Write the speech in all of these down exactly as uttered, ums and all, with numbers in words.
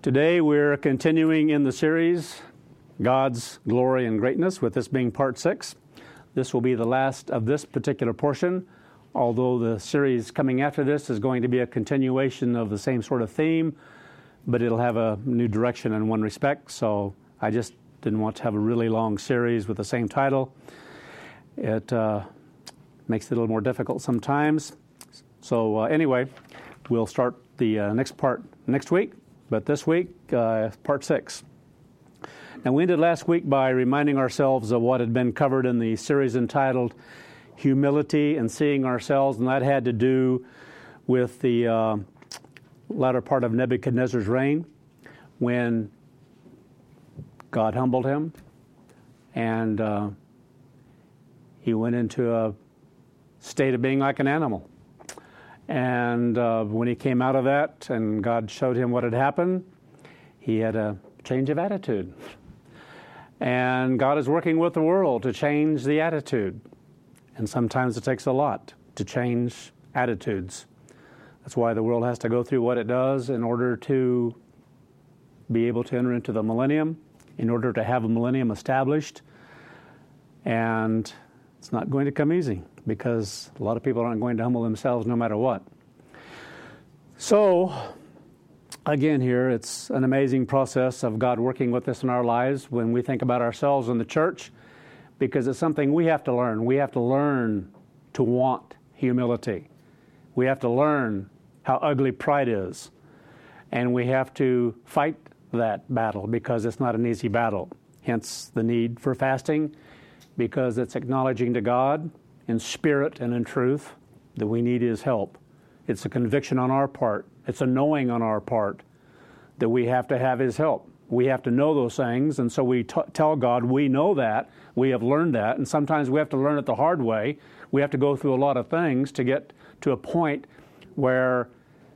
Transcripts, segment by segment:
Today we're continuing in the series, God's Glory and Greatness, with this being part six. This will be the last of this particular portion, although the series coming after this is going to be a continuation of the same sort of theme, but it'll have a new direction in one respect, so I just didn't want to have a really long series with the same title. It uh, makes it a little more difficult sometimes. So uh, anyway, we'll start the uh, next part next week. But this week, uh, part six. Now, we ended last week by reminding ourselves of what had been covered in the series entitled Humility and Seeing Ourselves, and that had to do with the uh, latter part of Nebuchadnezzar's reign, when God humbled him, and uh, he went into a state of being like an animal. And uh, when he came out of that and God showed him what had happened, he had a change of attitude. And God is working with the world to change the attitude. And sometimes it takes a lot to change attitudes. That's why the world has to go through what it does in order to be able to enter into the millennium, in order to have a millennium established. And it's not going to come easy, because a lot of people aren't going to humble themselves no matter what. So, again here, it's an amazing process of God working with us in our lives when we think about ourselves in the church, because it's something we have to learn. We have to learn to want humility. We have to learn how ugly pride is. And we have to fight that battle, because it's not an easy battle. Hence the need for fasting, because it's acknowledging to God in spirit and in truth that we need His help. It's a conviction on our part. It's a knowing on our part that we have to have His help. We have to know those things, and so we t- tell God we know that, we have learned that, and sometimes we have to learn it the hard way. We have to go through a lot of things to get to a point where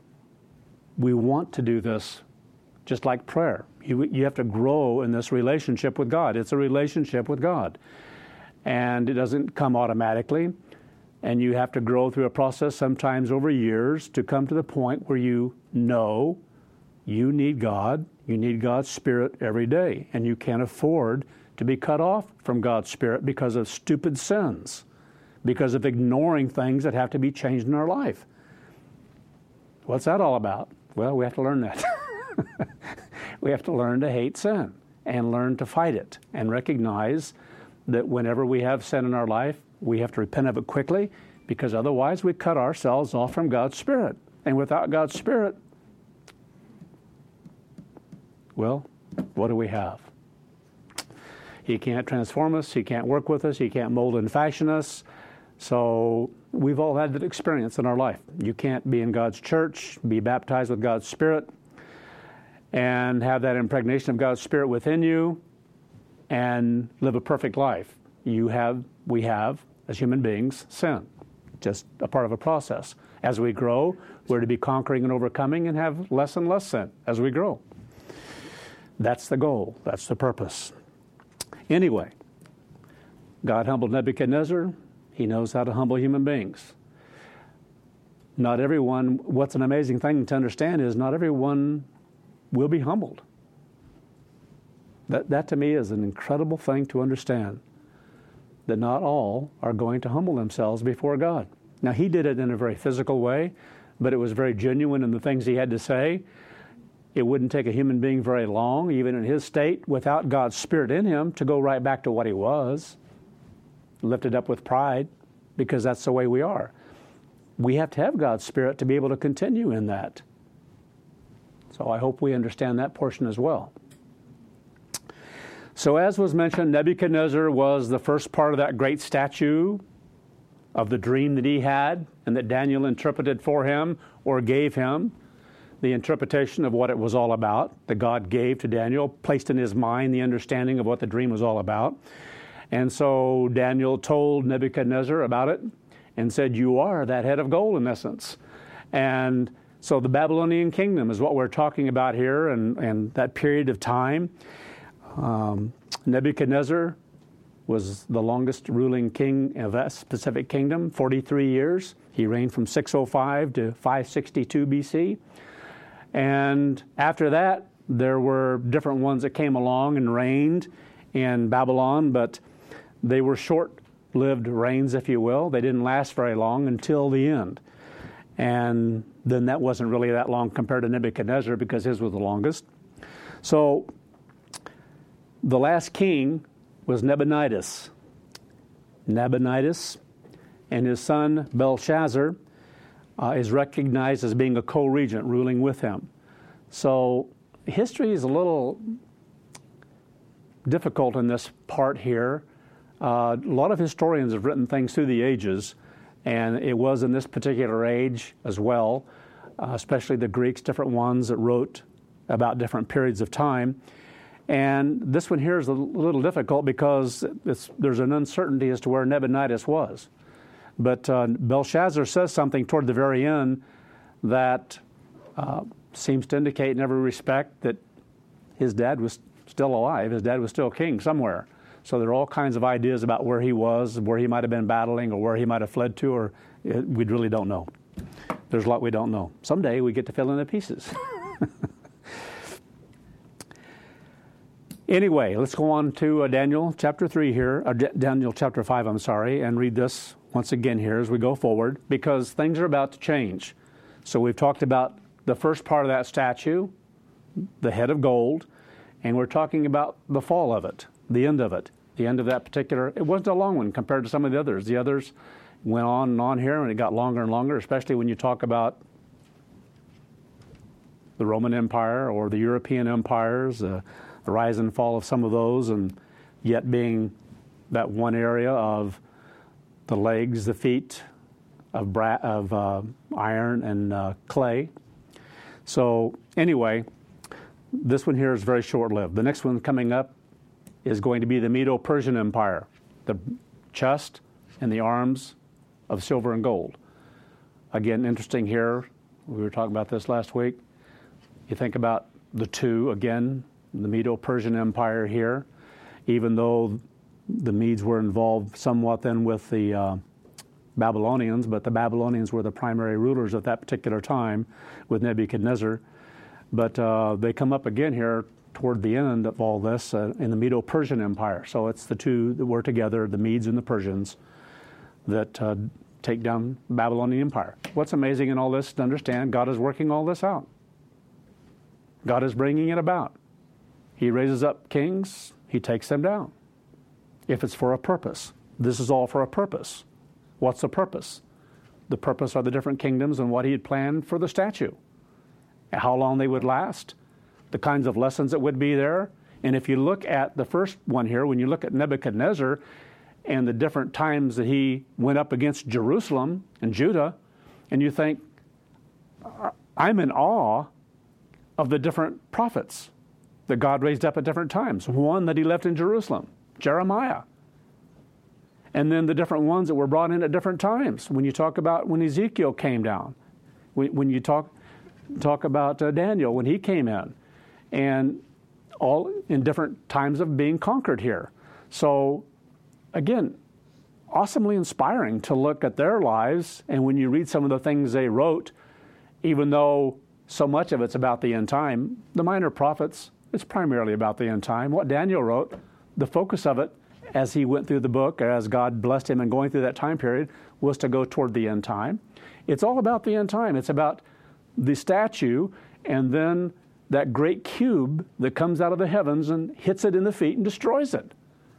we want to do this, just like prayer. You, you have to grow in this relationship with God. It's a relationship with God. And it doesn't come automatically, and you have to grow through a process sometimes over years to come to the point where you know you need God, you need God's Spirit every day, and you can't afford to be cut off from God's Spirit because of stupid sins, because of ignoring things that have to be changed in our life. What's that all about? Well, we have to learn that. We have to learn to hate sin and learn to fight it and recognize that whenever we have sin in our life, we have to repent of it quickly, because otherwise we cut ourselves off from God's Spirit. And without God's Spirit, well, what do we have? He can't transform us. He can't work with us. He can't mold and fashion us. So we've all had that experience in our life. You can't be in God's church, be baptized with God's Spirit, and have that impregnation of God's Spirit within you, and live a perfect life. You have, we have, as human beings, sin. Just a part of a process. As we grow, we're to be conquering and overcoming and have less and less sin as we grow. That's the goal. That's the purpose. Anyway, God humbled Nebuchadnezzar. He knows how to humble human beings. Not everyone, what's an amazing thing to understand is not everyone will be humbled. That, that to me is an incredible thing to understand, that not all are going to humble themselves before God. Now, he did it in a very physical way, but it was very genuine in the things he had to say. It wouldn't take a human being very long, even in his state, without God's Spirit in him, to go right back to what he was, lifted up with pride, because that's the way we are. We have to have God's Spirit to be able to continue in that. So I hope we understand that portion as well. So as was mentioned, Nebuchadnezzar was the first part of that great statue of the dream that he had and that Daniel interpreted for him, or gave him the interpretation of what it was all about, that God gave to Daniel, placed in his mind the understanding of what the dream was all about. And so Daniel told Nebuchadnezzar about it and said, you are that head of gold in essence. And so the Babylonian kingdom is what we're talking about here, and, and that period of time. Um, Nebuchadnezzar was the longest ruling king of that specific kingdom, forty-three years. He reigned from six oh five to five sixty-two B C. And after that, There were different ones that came along and reigned in Babylon, but they were short-lived reigns, if you will. They didn't last very long until the end. And then that wasn't really that long compared to Nebuchadnezzar, because his was the longest. So the last king was Nabonidus. Nabonidus and his son Belshazzar uh, is recognized as being a co-regent ruling with him. So history is a little difficult in this part here. Uh, a lot of historians have written things through the ages, and it was in this particular age as well, uh, especially the Greeks, different ones that wrote about different periods of time. And this one here is a little difficult because it's, there's an uncertainty as to where Nabonidus was. But uh, Belshazzar says something toward the very end that uh, seems to indicate in every respect that his dad was still alive. His dad was still king somewhere. So there are all kinds of ideas about where he was, where he might have been battling, or where he might have fled to, or it, we really don't know. There's a lot we don't know. Someday we get to fill in the pieces. Anyway, let's go on to uh, Daniel chapter three here, uh, D- Daniel chapter five, I'm sorry, and read this once again here as we go forward, because things are about to change. So we've talked about the first part of that statue, the head of gold, and we're talking about the fall of it, the end of it, the end of that particular. It wasn't a long one compared to some of the others. The others went on and on here, and it got longer and longer, especially when you talk about the Roman Empire or the European empires, uh, the rise and fall of some of those, and yet being that one area of the legs, the feet of, bra- of uh, iron and uh, clay. So anyway, this one here is very short-lived. The next one coming up is going to be the Medo-Persian Empire, the chest and the arms of silver and gold. Again, interesting here. We were talking about this last week. You think about the two, again, the Medo-Persian Empire here, even though the Medes were involved somewhat then with the uh, Babylonians, but the Babylonians were the primary rulers at that particular time with Nebuchadnezzar. But uh, they come up again here toward the end of all this uh, in the Medo-Persian Empire. So it's the two that were together, the Medes and the Persians, that uh, take down the Babylonian Empire. What's amazing in all this to understand, God is working all this out. God is bringing it about. He raises up kings, he takes them down. If it's for a purpose. This is all for a purpose. What's the purpose? The purpose are the different kingdoms and what he had planned for the statue. How long they would last, the kinds of lessons that would be there. And if you look at the first one here, when you look at Nebuchadnezzar and the different times that he went up against Jerusalem and Judah, and you think, I'm in awe of the different prophets that God raised up at different times. One that he left in Jerusalem, Jeremiah. And then the different ones that were brought in at different times. When you talk about when Ezekiel came down, when you talk talk about uh, Daniel, when he came in, and all in different times of being conquered here. So, again, awesomely inspiring to look at their lives, and when you read some of the things they wrote, even though so much of it's about the end time, the minor prophets, it's primarily about the end time. What Daniel wrote, the focus of it, as he went through the book, as God blessed him in going through that time period, was to go toward the end time. It's all about the end time. It's about the statue and then that great cube that comes out of the heavens and hits it in the feet and destroys it.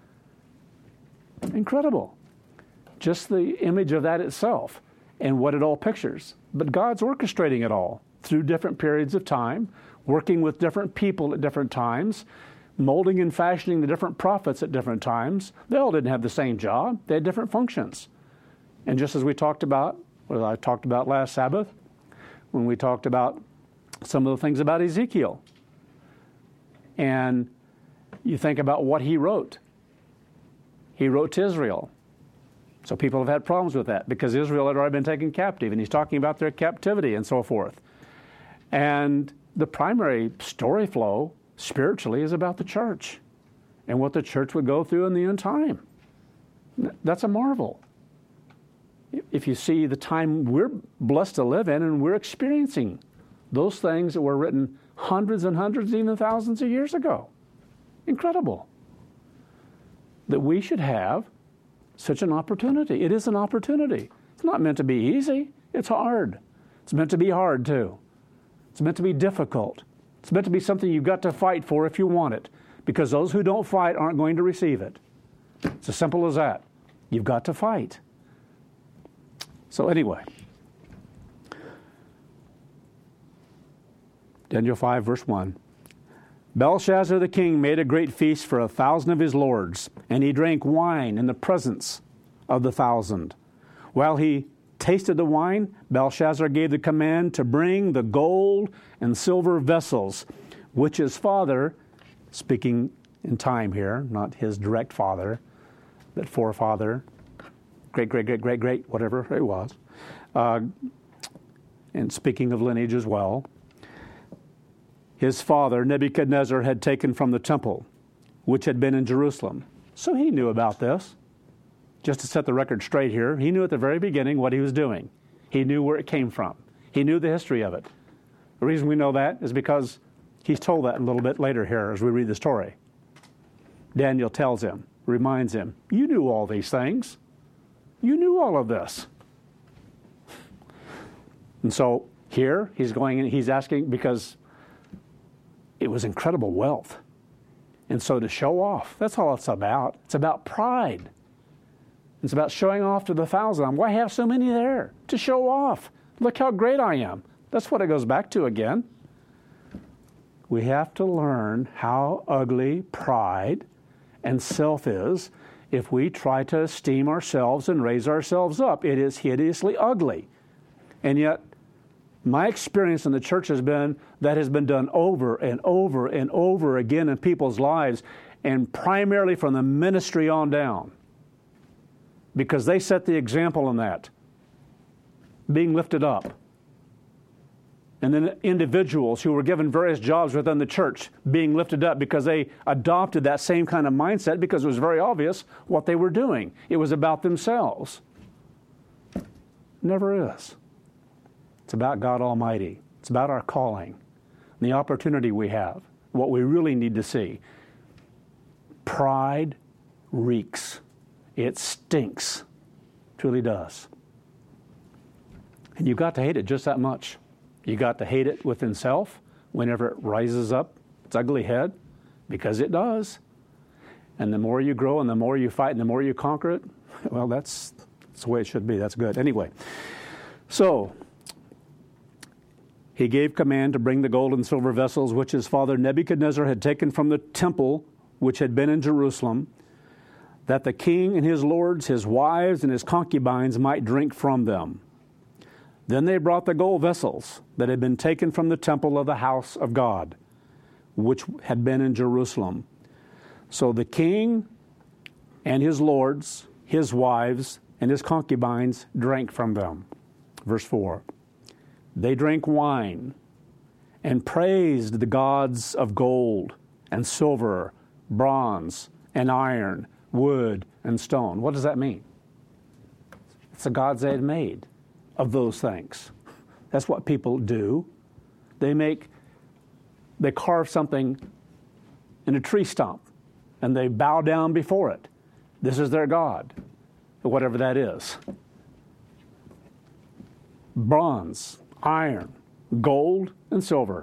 Incredible. Just the image of that itself and what it all pictures. But God's orchestrating it all through different periods of time, working with different people at different times, molding and fashioning the different prophets at different times. They all didn't have the same job. They had different functions. And just as we talked about, what I talked about last Sabbath, when we talked about some of the things about Ezekiel. And you think about what he wrote. He wrote to Israel. So people have had problems with that because Israel had already been taken captive, and he's talking about their captivity and so forth. And the primary story flow spiritually is about the church and what the church would go through in the end time. That's a marvel. If you see the time we're blessed to live in and we're experiencing Those things that were written hundreds and hundreds, even thousands of years ago. Incredible that we should have such an opportunity. It is an opportunity. It's not meant to be easy. It's hard. It's meant to be hard too. It's meant to be difficult. It's meant to be something you've got to fight for if you want it, because those who don't fight aren't going to receive it. It's as simple as that. You've got to fight. So anyway, Daniel five, verse one. Belshazzar the king made a great feast for a thousand of his lords, and he drank wine in the presence of the thousand. While he tasted the wine, Belshazzar gave the command to bring the gold and silver vessels, which his father, speaking in time here, not his direct father, but forefather, great, great, great, great, great, whatever it was, uh, and speaking of lineage as well, his father, Nebuchadnezzar, had taken from the temple, which had been in Jerusalem. So he knew about this. Just to set the record straight here, he knew at the very beginning what he was doing. He knew where it came from. He knew the history of it. The reason we know that is because he's told that a little bit later here as we read the story. Daniel tells him, reminds him, you knew all these things. You knew all of this. And so here he's going and he's asking because it was incredible wealth. And so to show off, that's all it's about. It's about pride. It's about showing off to the thousand. Why have so many there? To show off. Look how great I am. That's what it goes back to again. We have to learn how ugly pride and self is if we try to esteem ourselves and raise ourselves up. It is hideously ugly. And yet, my experience in the church has been that has been done over and over and over again in people's lives, and primarily from the ministry on down. Because they set the example in that, being lifted up. And then individuals who were given various jobs within the church being lifted up because they adopted that same kind of mindset because it was very obvious what they were doing. It was about themselves. Never is. It's about God Almighty. It's about our calling, the opportunity we have, what we really need to see. Pride reeks. It stinks. It truly does. And you've got to hate it just that much. You got to hate it within self whenever it rises up its ugly head, because it does. And the more you grow and the more you fight and the more you conquer it, well, that's, that's the way it should be. That's good. Anyway, so he gave command to bring the gold and silver vessels which his father Nebuchadnezzar had taken from the temple which had been in Jerusalem, that the king and his lords, his wives, and his concubines might drink from them. Then they brought the gold vessels that had been taken from the temple of the house of God, which had been in Jerusalem. So the king and his lords, his wives, and his concubines drank from them. Verse four. They drank wine and praised the gods of gold and silver, bronze and iron, wood and stone. What does that mean? It's the gods they had made of those things. That's what people do. They make, they carve something in a tree stump and they bow down before it. This is their God, whatever that is. Bronze, iron, gold, and silver.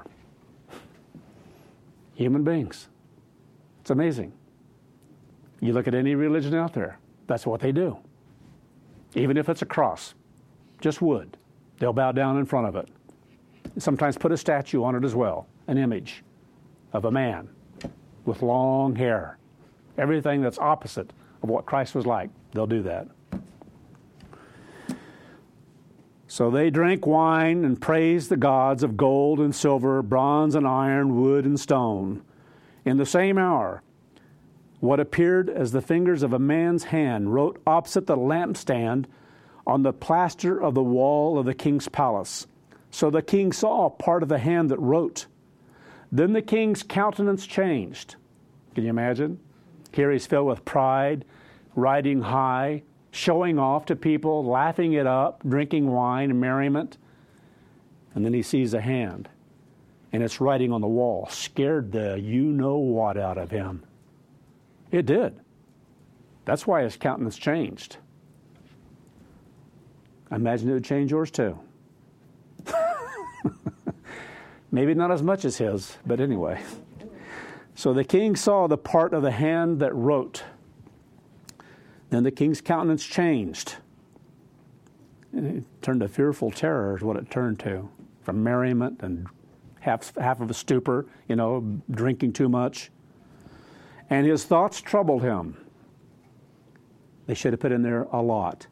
Human beings. It's amazing. You look at any religion out there, that's what they do. Even if it's a cross, just wood, they'll bow down in front of it. Sometimes put a statue on it as well, an image of a man with long hair. Everything that's opposite of what Christ was like, they'll do that. So they drank wine and praised the gods of gold and silver, bronze and iron, wood and stone. In the same hour, what appeared as the fingers of a man's hand wrote opposite the lampstand on the plaster of the wall of the king's palace. So the king saw part of the hand that wrote. Then the king's countenance changed. Can you imagine? Here he's filled with pride, riding high, showing off to people, laughing it up, drinking wine and merriment. And then he sees a hand. and its writing on the wall scared the you-know-what out of him. It did. That's why his countenance changed. I imagine it would change yours too. Maybe not as much as his, but anyway. So the king saw the part of the hand that wrote. Then the king's countenance changed. And it turned to fearful terror is what it turned to, from merriment and half, half of a stupor, you know, drinking too much. And his thoughts troubled him. They should have put in there a lot.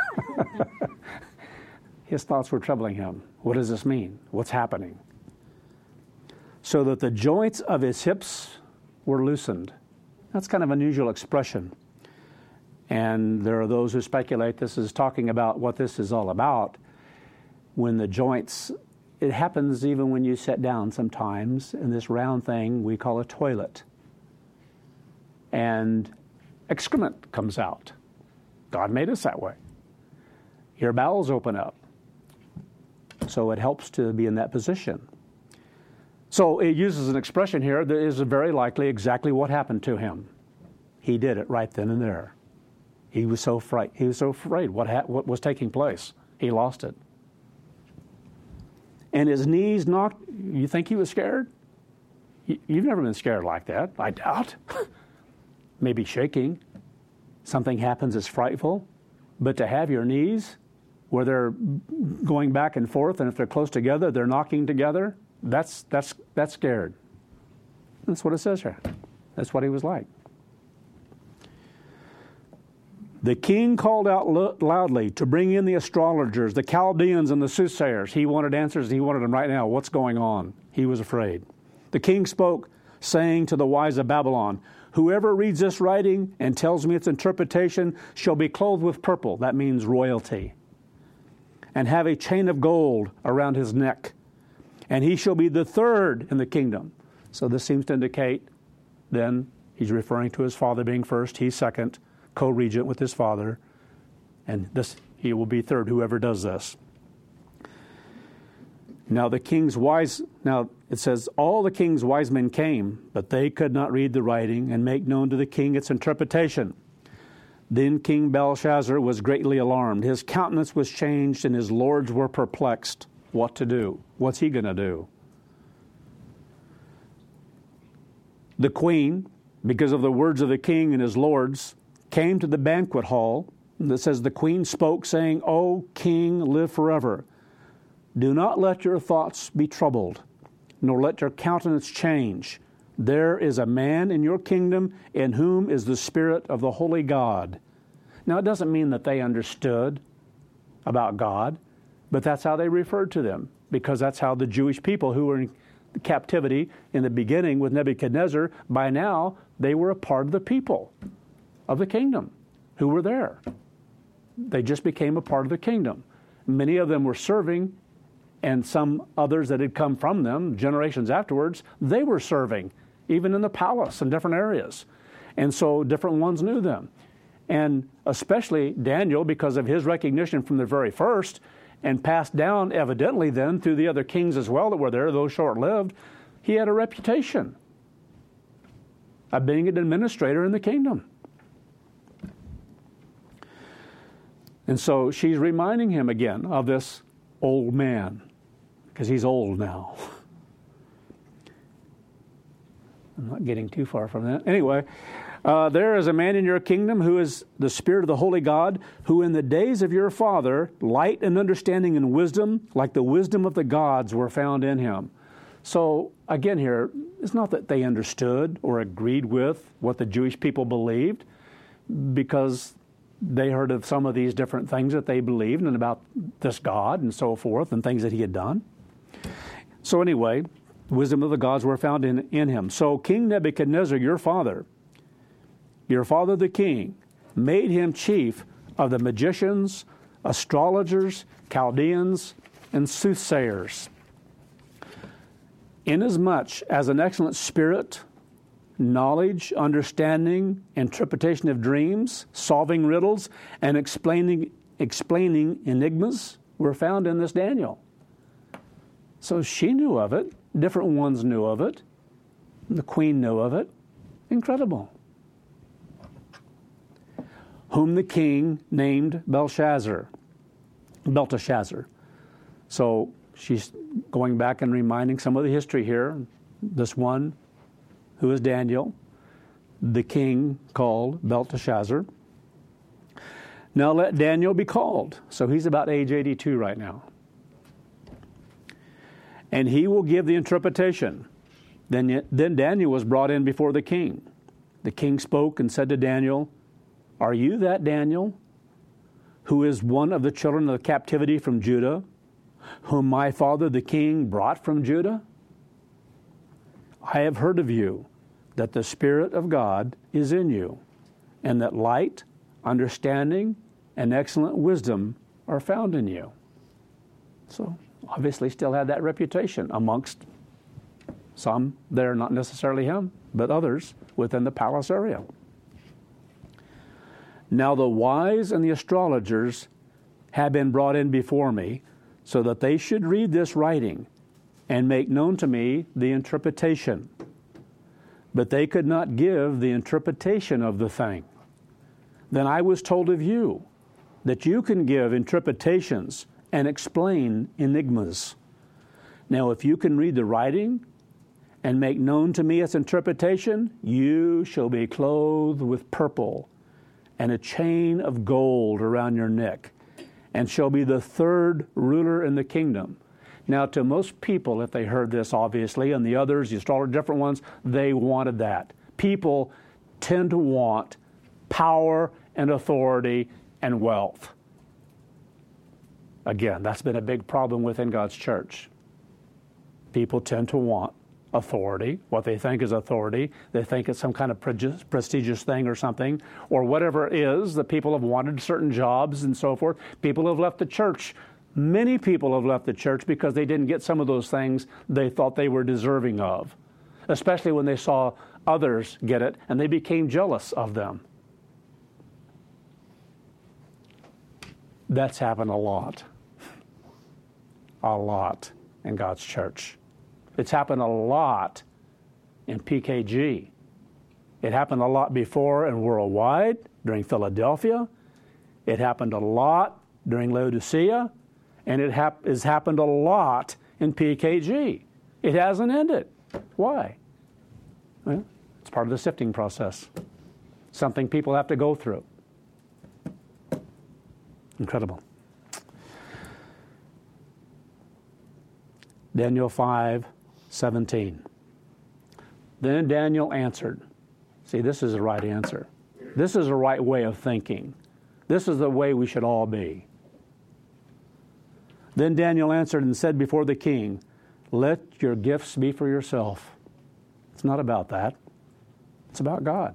His thoughts were troubling him. What does this mean? What's happening? So that the joints of his hips were loosened. That's kind of an unusual expression. And there are those who speculate this is talking about what this is all about. When the joints, it happens even when you sit down sometimes in this round thing we call a toilet. And excrement comes out. God made us that way. Your bowels open up. So it helps to be in that position. So it uses an expression here that is very likely exactly what happened to him. He did it right then and there. He was so fright. He was so afraid what ha- what was taking place. He lost it. And his knees knocked. You think he was scared? You've never been scared like that, I doubt. Maybe shaking. Something happens that's frightful. But to have your knees where they're going back and forth, and if they're close together, they're knocking together, that's that's that's scared. That's what it says here. That's what he was like. The king called out lo- loudly to bring in the astrologers, the Chaldeans, and the soothsayers. He wanted answers, and he wanted them right now. What's going on? He was afraid. The king spoke, saying to the wise of Babylon, whoever reads this writing and tells me its interpretation shall be clothed with purple. That means royalty. And have a chain of gold around his neck. And he shall be the third in the kingdom. So this seems to indicate then he's referring to his father being first, he's second, co-regent with his father. And this he will be third, whoever does this. Now the king's wise, now it says, all the king's wise men came, but they could not read the writing and make known to the king its interpretation. Then King Belshazzar was greatly alarmed. His countenance was changed, and his lords were perplexed. What to do? What's he going to do? The queen, because of the words of the king and his lords, came to the banquet hall. And it says, the queen spoke, saying, O king, live forever. Do not let your thoughts be troubled, nor let your countenance change. There is a man in your kingdom in whom is the Spirit of the Holy God. Now, it doesn't mean that they understood about God, but that's how they referred to them, because that's how the Jewish people who were in captivity in the beginning with Nebuchadnezzar, by now, they were a part of the people of the kingdom who were there. They just became a part of the kingdom. Many of them were serving, and some others that had come from them, generations afterwards, they were serving, even in the palace in different areas. And so different ones knew them. And especially Daniel, because of his recognition from the very first, and passed down evidently then through the other kings as well that were there, those short-lived, he had a reputation of being an administrator in the kingdom. And so she's reminding him again of this old man, because he's old now. I'm not getting too far from that. Anyway, uh, there is a man in your kingdom who is the Spirit of the Holy God, who in the days of your father, light and understanding and wisdom, like the wisdom of the gods, were found in him. So again here, it's not that they understood or agreed with what the Jewish people believed, because they heard of some of these different things that they believed and about this God and so forth and things that he had done. So anyway, wisdom of the gods were found in, in him. So King Nebuchadnezzar, your father, your father the king, made him chief of the magicians, astrologers, Chaldeans, and soothsayers. Inasmuch as an excellent spirit, knowledge, understanding, interpretation of dreams, solving riddles, and explaining explaining enigmas were found in this Daniel. So she knew of it. different ones knew of it. The queen knew of it. Incredible. Whom the king named Belshazzar. Belteshazzar. So she's going back and reminding some of the history here. This one, who is Daniel, the king called Belteshazzar. Now let Daniel be called. So he's about age eighty-two right now. And he will give the interpretation. Then, then Daniel was brought in before the king. The king spoke and said to Daniel, "Are you that Daniel, who is one of the children of the captivity from Judah, whom my father the king brought from Judah? I have heard of you, that the Spirit of God is in you, and that light, understanding, and excellent wisdom are found in you." So, obviously still had that reputation amongst some there, not necessarily him, but others within the palace area. Now the wise and the astrologers have been brought in before me, so that they should read this writing and make known to me the interpretation. But they could not give the interpretation of the thing. Then I was told of you, that you can give interpretations and explain enigmas. Now if you can read the writing and make known to me its interpretation, you shall be clothed with purple and a chain of gold around your neck, and shall be the third ruler in the kingdom. Now to most people, if they heard this obviously, and the others, the astrologers, different ones, they wanted that. People tend to want power and authority and wealth. Again, that's been a big problem within God's church. People tend to want authority, what they think is authority. They think it's some kind of prestigious thing or something, or whatever it is that people have wanted, certain jobs and so forth. People have left the church. Many people have left the church because they didn't get some of those things they thought they were deserving of, especially when they saw others get it and they became jealous of them. That's happened a lot. A lot in God's church. It's happened a lot in P K G. It happened a lot before in Worldwide, during Philadelphia. It happened a lot during Laodicea. And it hap- has happened a lot in P K G. It hasn't ended. Why? Well, it's part of the sifting process. Something people have to go through. Incredible. Daniel five seventeen. Then Daniel answered. See, this is the right answer. This is the right way of thinking. This is the way we should all be. Then Daniel answered and said before the king, "Let your gifts be for yourself." It's not about that. It's about God.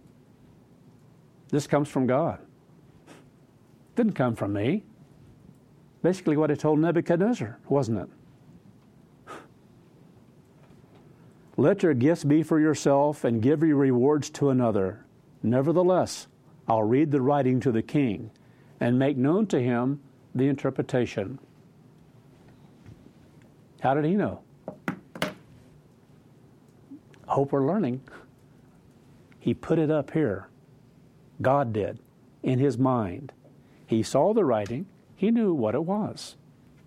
This comes from God. It didn't come from me. Basically what I told Nebuchadnezzar, wasn't it? Let your gifts be for yourself and give your rewards to another. Nevertheless, I'll read the writing to the king and make known to him the interpretation. How did he know? Hope we're learning. He put it up here. God did, in his mind. He saw the writing. He knew what it was.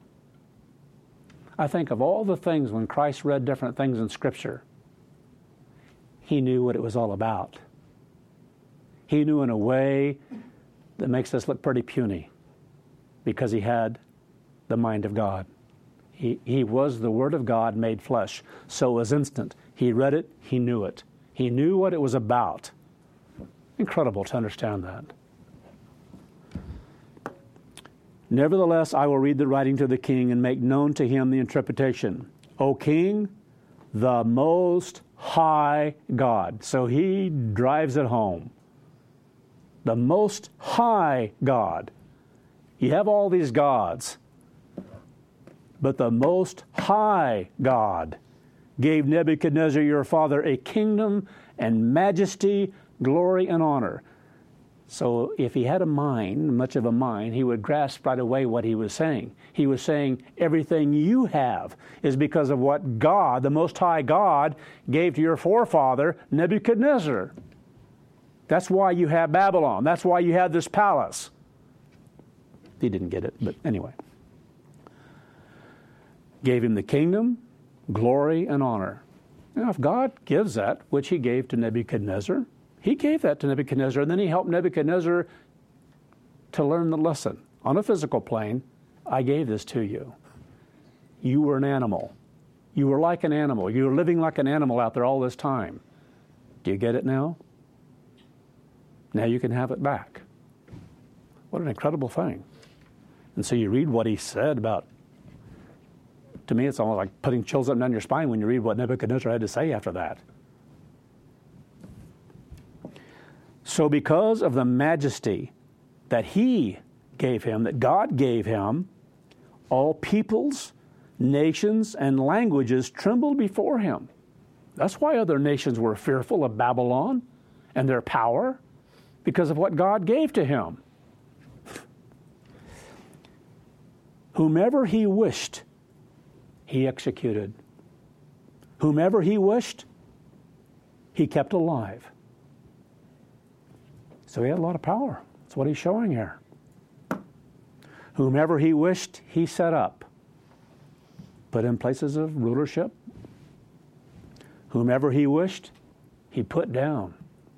I think of all the things when Christ read different things in Scripture, he knew what it was all about. He knew in a way that makes us look pretty puny because he had the mind of God. He, he was the Word of God made flesh. So it was instant. He read it, he knew it. He knew what it was about. Incredible to understand that. Nevertheless, I will read the writing to the king and make known to him the interpretation. O king, the most high God. So he drives it home. The most high God. You have all these gods, but the most high God gave Nebuchadnezzar your father a kingdom and majesty, glory and honor. So if he had a mind, much of a mind, he would grasp right away what he was saying. He was saying, everything you have is because of what God, the Most High God, gave to your forefather, Nebuchadnezzar. That's why you have Babylon. That's why you have this palace. He didn't get it, but anyway. Gave him the kingdom, glory, and honor. Now, if God gives that, which he gave to Nebuchadnezzar, he gave that to Nebuchadnezzar, and then he helped Nebuchadnezzar to learn the lesson. On a physical plane, I gave this to you. You were an animal. You were like an animal. You were living like an animal out there all this time. Do you get it now? Now you can have it back. What an incredible thing. And so you read what he said about, to me it's almost like putting chills up and down your spine when you read what Nebuchadnezzar had to say after that. So because of the majesty that he gave him, that God gave him, all peoples, nations, and languages trembled before him. That's why other nations were fearful of Babylon and their power, because of what God gave to him. Whomever he wished, he executed. Whomever he wished, he kept alive. So he had a lot of power. That's what he's showing here. Whomever he wished, he set up, put in places of rulership. Whomever he wished, he put down.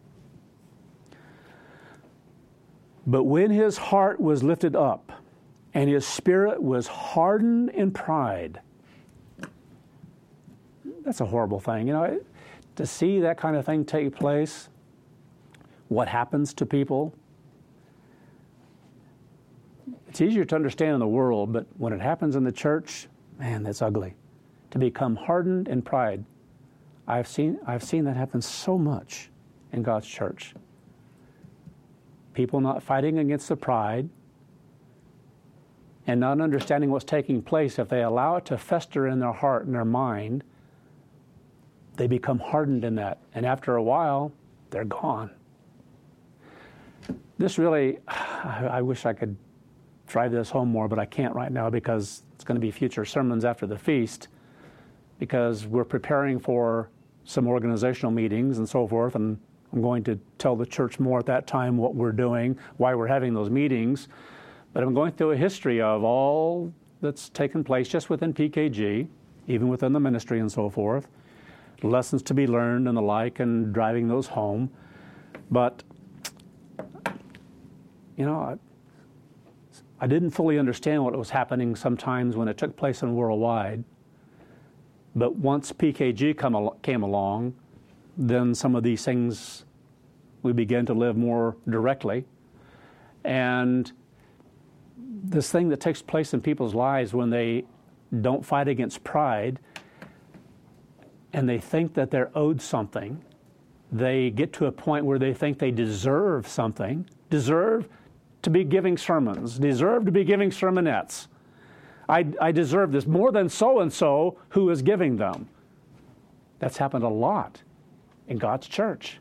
But when his heart was lifted up and his spirit was hardened in pride, that's a horrible thing. You know, to see that kind of thing take place, what happens to people, it's easier to understand in the world, but when it happens in the church, man, that's ugly. To become hardened in pride. I've seen, I've seen that happen so much in God's church. People not fighting against the pride and not understanding what's taking place. If they allow it to fester in their heart and their mind, they become hardened in that. And after a while, they're gone. This really, I wish I could drive this home more, but I can't right now because it's going to be future sermons after the feast, because we're preparing for some organizational meetings and so forth, and I'm going to tell the church more at that time what we're doing, why we're having those meetings. But I'm going through a history of all that's taken place just within P K G, even within the ministry and so forth, lessons to be learned and the like, and driving those home. But, you know, I, I didn't fully understand what was happening sometimes when it took place in worldwide. But once P K G come al- came along, then some of these things we began to live more directly. And this thing that takes place in people's lives when they don't fight against pride and they think that they're owed something, they get to a point where they think they deserve something, deserve to be giving sermons, deserve to be giving sermonettes. I, I deserve this more than so-and-so who is giving them. That's happened a lot in God's church.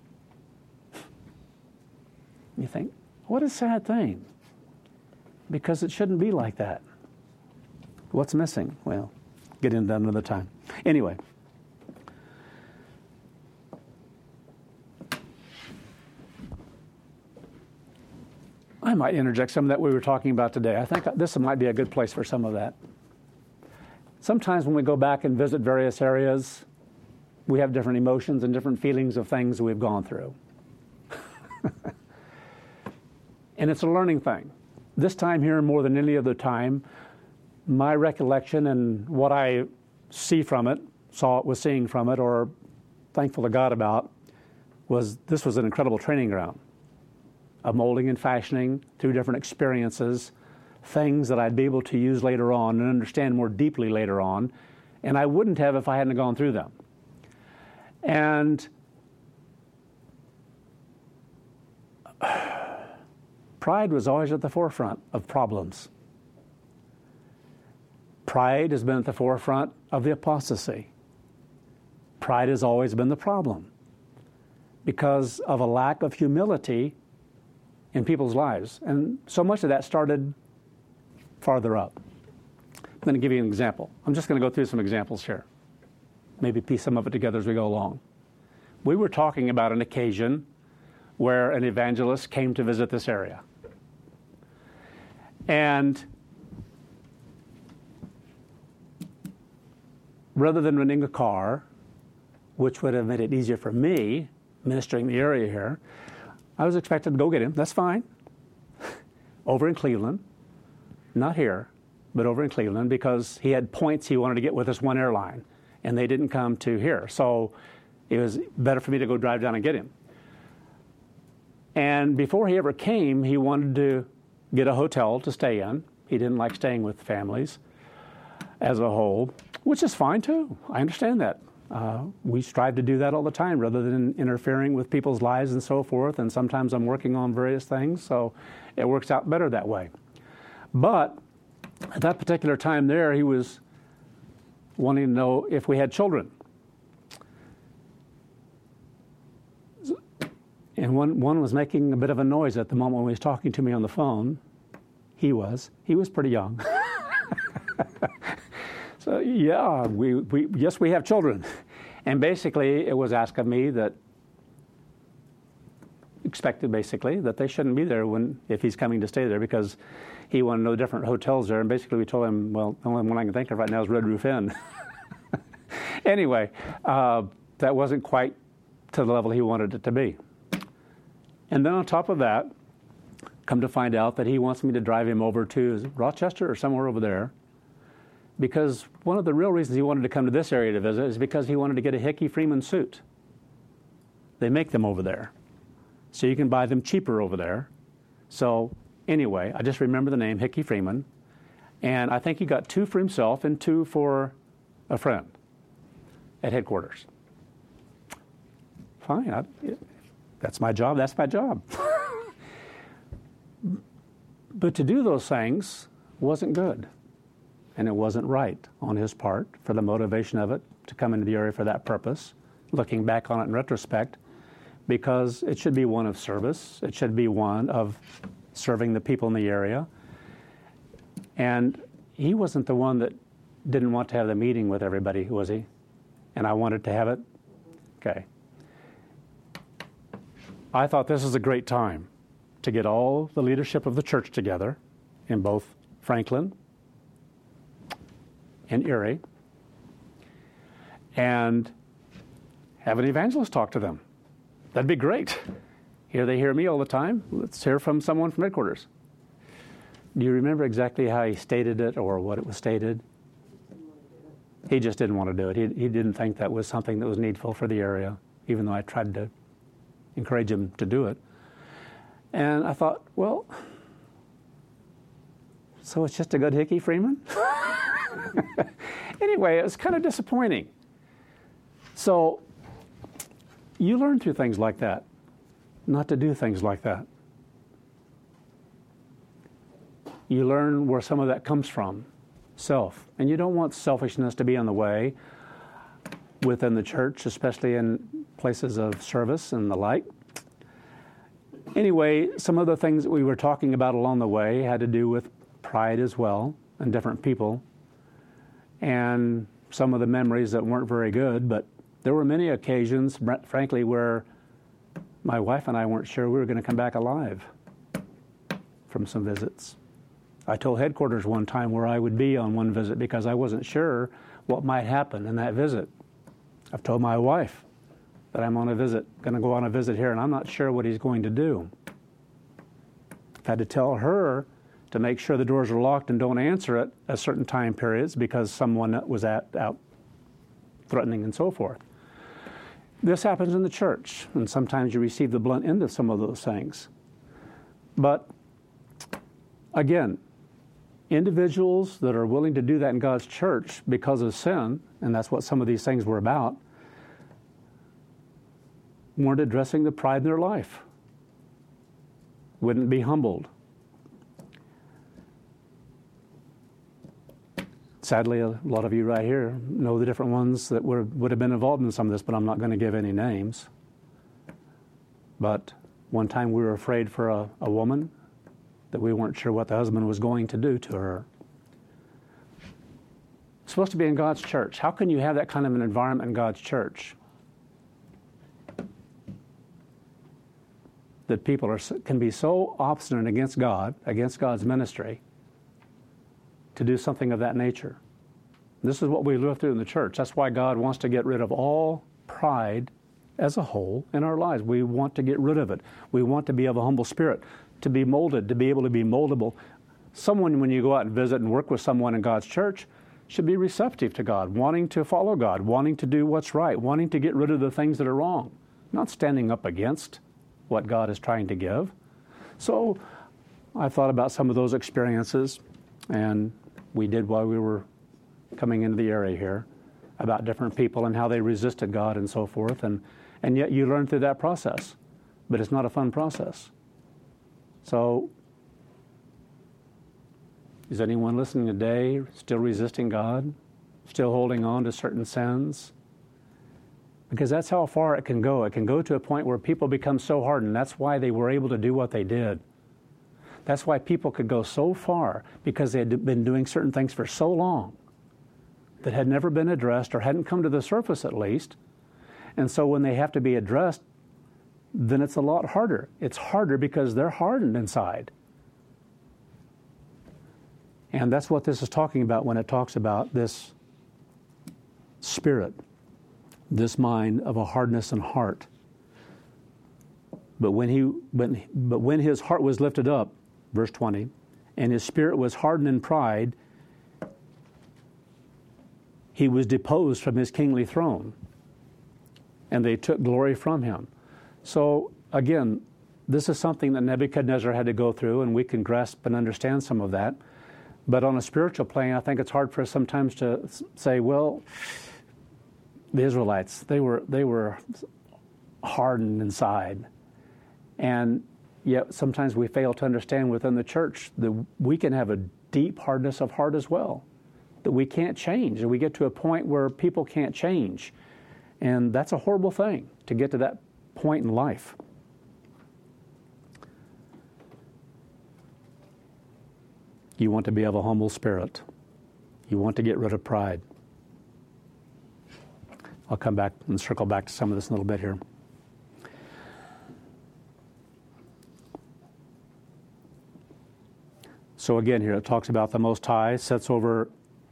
You think, what a sad thing. Because it shouldn't be like that. What's missing? Well, get into that another time. Anyway. I might interject some of that we were talking about today. I think this might be a good place for some of that. Sometimes when we go back and visit various areas, we have different emotions and different feelings of things we've gone through. And it's a learning thing. This time here, more than any other time, my recollection and what I see from it, saw it, was seeing from it, or thankful to God about, was this was an incredible training ground of molding and fashioning through different experiences, things that I'd be able to use later on and understand more deeply later on, and I wouldn't have if I hadn't gone through them. And pride was always at the forefront of problems. Pride has been at the forefront of the apostasy. Pride has always been the problem because of a lack of humility in people's lives. And so much of that started farther up. I'm going to give you an example. I'm just going to go through some examples here. Maybe piece some of it together as we go along. We were talking about an occasion where an evangelist came to visit this area. And rather than renting a car, which would have made it easier for me ministering the area here, I was expected to go get him. That's fine. Over in Cleveland. Not here, but over in Cleveland, because he had points he wanted to get with this one airline, and they didn't come to here. So it was better for me to go drive down and get him. And before he ever came, he wanted to get a hotel to stay in. He didn't like staying with families as a whole, which is fine too. I understand that. Uh, we strive to do that all the time rather than interfering with people's lives and so forth. And sometimes I'm working on various things, so it works out better that way. But at that particular time there, he was wanting to know if we had children. And one, one was making a bit of a noise at the moment when he was talking to me on the phone. He was. He was pretty young. So, yeah, we, we yes, we have children. And basically, it was asked of me that, expected basically, that they shouldn't be there when if he's coming to stay there, because he wanted to know different hotels there. And basically, we told him, well, the only one I can think of right now is Red Roof Inn. Anyway, uh, that wasn't quite to the level he wanted it to be. And then on top of that, come to find out that he wants me to drive him over to is it Rochester or somewhere over there, because one of the real reasons he wanted to come to this area to visit is because he wanted to get a Hickey Freeman suit. They make them over there. So you can buy them cheaper over there. So anyway, I just remember the name, Hickey Freeman. And I think he got two for himself and two for a friend at headquarters. Fine. I, that's my job. That's my job. But to do those things wasn't good. And it wasn't right on his part for the motivation of it to come into the area for that purpose, looking back on it in retrospect, because it should be one of service. It should be one of serving the people in the area. And he wasn't the one that didn't want to have the meeting with everybody, was he? And I wanted to have it? Okay. I thought this is a great time to get all the leadership of the church together in both Franklin and Erie and have an evangelist talk to them. That'd be great. Here they hear me all the time. Let's hear from someone from headquarters. Do you remember exactly how he stated it or what it was stated? He just didn't want to do it. He, he didn't think that was something that was needful for the area, even though I tried to encourage him to do it. And I thought, well, so it's just a good Hickey Freeman? Anyway, it was kind of disappointing. So you learn through things like that, not to do things like that. You learn where some of that comes from, self. And you don't want selfishness to be on the way within the church, especially in places of service and the like. Anyway, some of the things that we were talking about along the way had to do with pride as well, and different people, and some of the memories that weren't very good. But there were many occasions, frankly, where my wife and I weren't sure we were going to come back alive from some visits. I told headquarters one time where I would be on one visit because I wasn't sure what might happen in that visit. I've told my wife that I'm on a visit, going to go on a visit here, and I'm not sure what he's going to do. I've had to tell her to make sure the doors are locked and don't answer it at certain time periods because someone was at, out threatening and so forth. This happens in the church, and sometimes you receive the blunt end of some of those things. But again, individuals that are willing to do that in God's church because of sin, and that's what some of these things were about, weren't addressing the pride in their life, wouldn't be humbled. Sadly, a lot of you right here know the different ones that were, would have been involved in some of this, but I'm not going to give any names. But One time we were afraid for a, a woman that we weren't sure what the husband was going to do to her. It's supposed to be in God's church. How can you have that kind of an environment in God's church? That people are, can be so obstinate against God, against God's ministry, to do something of that nature. This is what we live through in the church. That's why God wants to get rid of all pride as a whole in our lives. We want to get rid of it. We want to be of a humble spirit, to be molded, to be able to be moldable. Someone, when you go out and visit and work with someone in God's church, should be receptive to God, wanting to follow God, wanting to do what's right, wanting to get rid of the things that are wrong, not standing up against what God is trying to give. So I thought about some of those experiences, and we did while we were coming into the area here, about different people and how they resisted God and so forth, and, and yet you learn through that process. But it's not a fun process. So is anyone listening today still resisting God? Still holding on to certain sins? Because that's how far it can go. It can go to a point where people become so hardened. That's why they were able to do what they did. That's why people could go so far, because they had been doing certain things for so long that had never been addressed or hadn't come to the surface at least. And so when they have to be addressed, then it's a lot harder. It's harder because they're hardened inside. And that's what this is talking about when it talks about this spirit, this mind of a hardness in heart. But when he, when, but when his heart was lifted up, verse twenty, and his spirit was hardened in pride, he was deposed from his kingly throne, and they took glory from him. So again, this is something that Nebuchadnezzar had to go through, and we can grasp and understand some of that. But on a spiritual plane, I think it's hard for us sometimes to say, well, the Israelites, they were they were hardened inside. And yet sometimes we fail to understand within the church that we can have a deep hardness of heart as well, that we can't change. And we get to a point where people can't change. And that's a horrible thing, to get to that point in life. You want to be of a humble spirit. You want to get rid of pride. I'll come back and circle back to some of this in a little bit here. So again here it talks about the Most High sets over,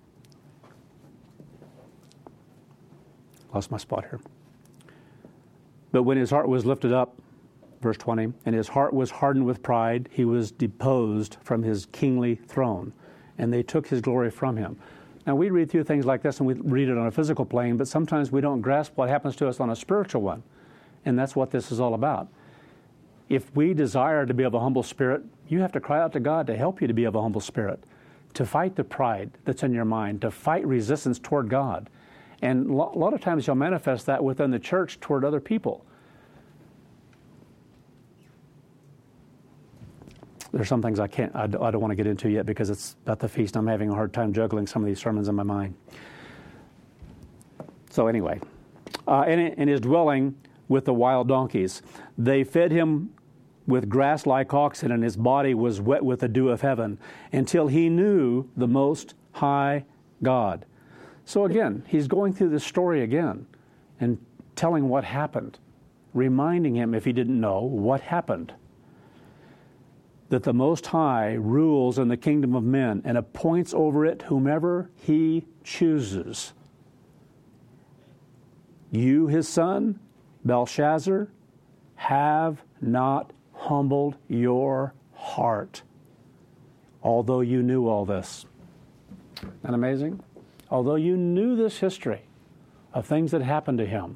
lost my spot here. But when his heart was lifted up, verse twenty, and his heart was hardened with pride, he was deposed from his kingly throne, and they took his glory from him. Now, we read through things like this and we read it on a physical plane, but sometimes we don't grasp what happens to us on a spiritual one, and that's what this is all about. If we desire to be of a humble spirit, you have to cry out to God to help you to be of a humble spirit, to fight the pride that's in your mind, to fight resistance toward God. And a lot of times you'll manifest that within the church toward other people. There's some things I can't, I don't want to get into yet because it's about the feast. I'm having a hard time juggling some of these sermons in my mind. So anyway, uh, in, in his dwelling with the wild donkeys, they fed him with grass like oxen, and his body was wet with the dew of heaven, until he knew the Most High God. So again, he's going through this story again and telling what happened, reminding him, if he didn't know, what happened. That the Most High rules in the kingdom of men and appoints over it whomever he chooses. You, his son, Belshazzar, have not humbled your heart, although you knew all this. Isn't that amazing? Although you knew this history of things that happened to him,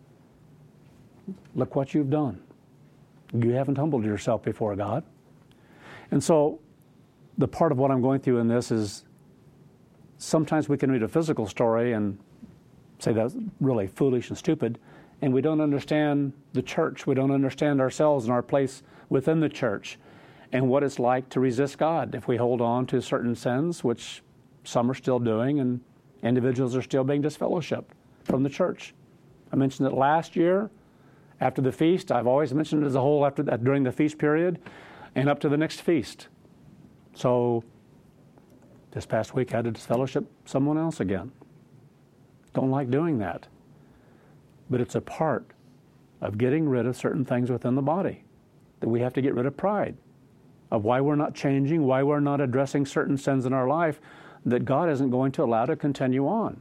look what you've done. You haven't humbled yourself before God. And so the part of what I'm going through in this is sometimes we can read a physical story and say that's really foolish and stupid, and we don't understand the church. We don't understand ourselves and our place within the church and what it's like to resist God if we hold on to certain sins, which some are still doing, and individuals are still being disfellowshipped from the church. I mentioned that last year, After the feast, I've always mentioned it as a whole after that, during the feast period, and up to the next feast. So this past week I had to disfellowship someone else again. Don't like doing that. But it's a part of getting rid of certain things within the body. That we have to get rid of pride, of why we're not changing, why we're not addressing certain sins in our life that God isn't going to allow to continue on.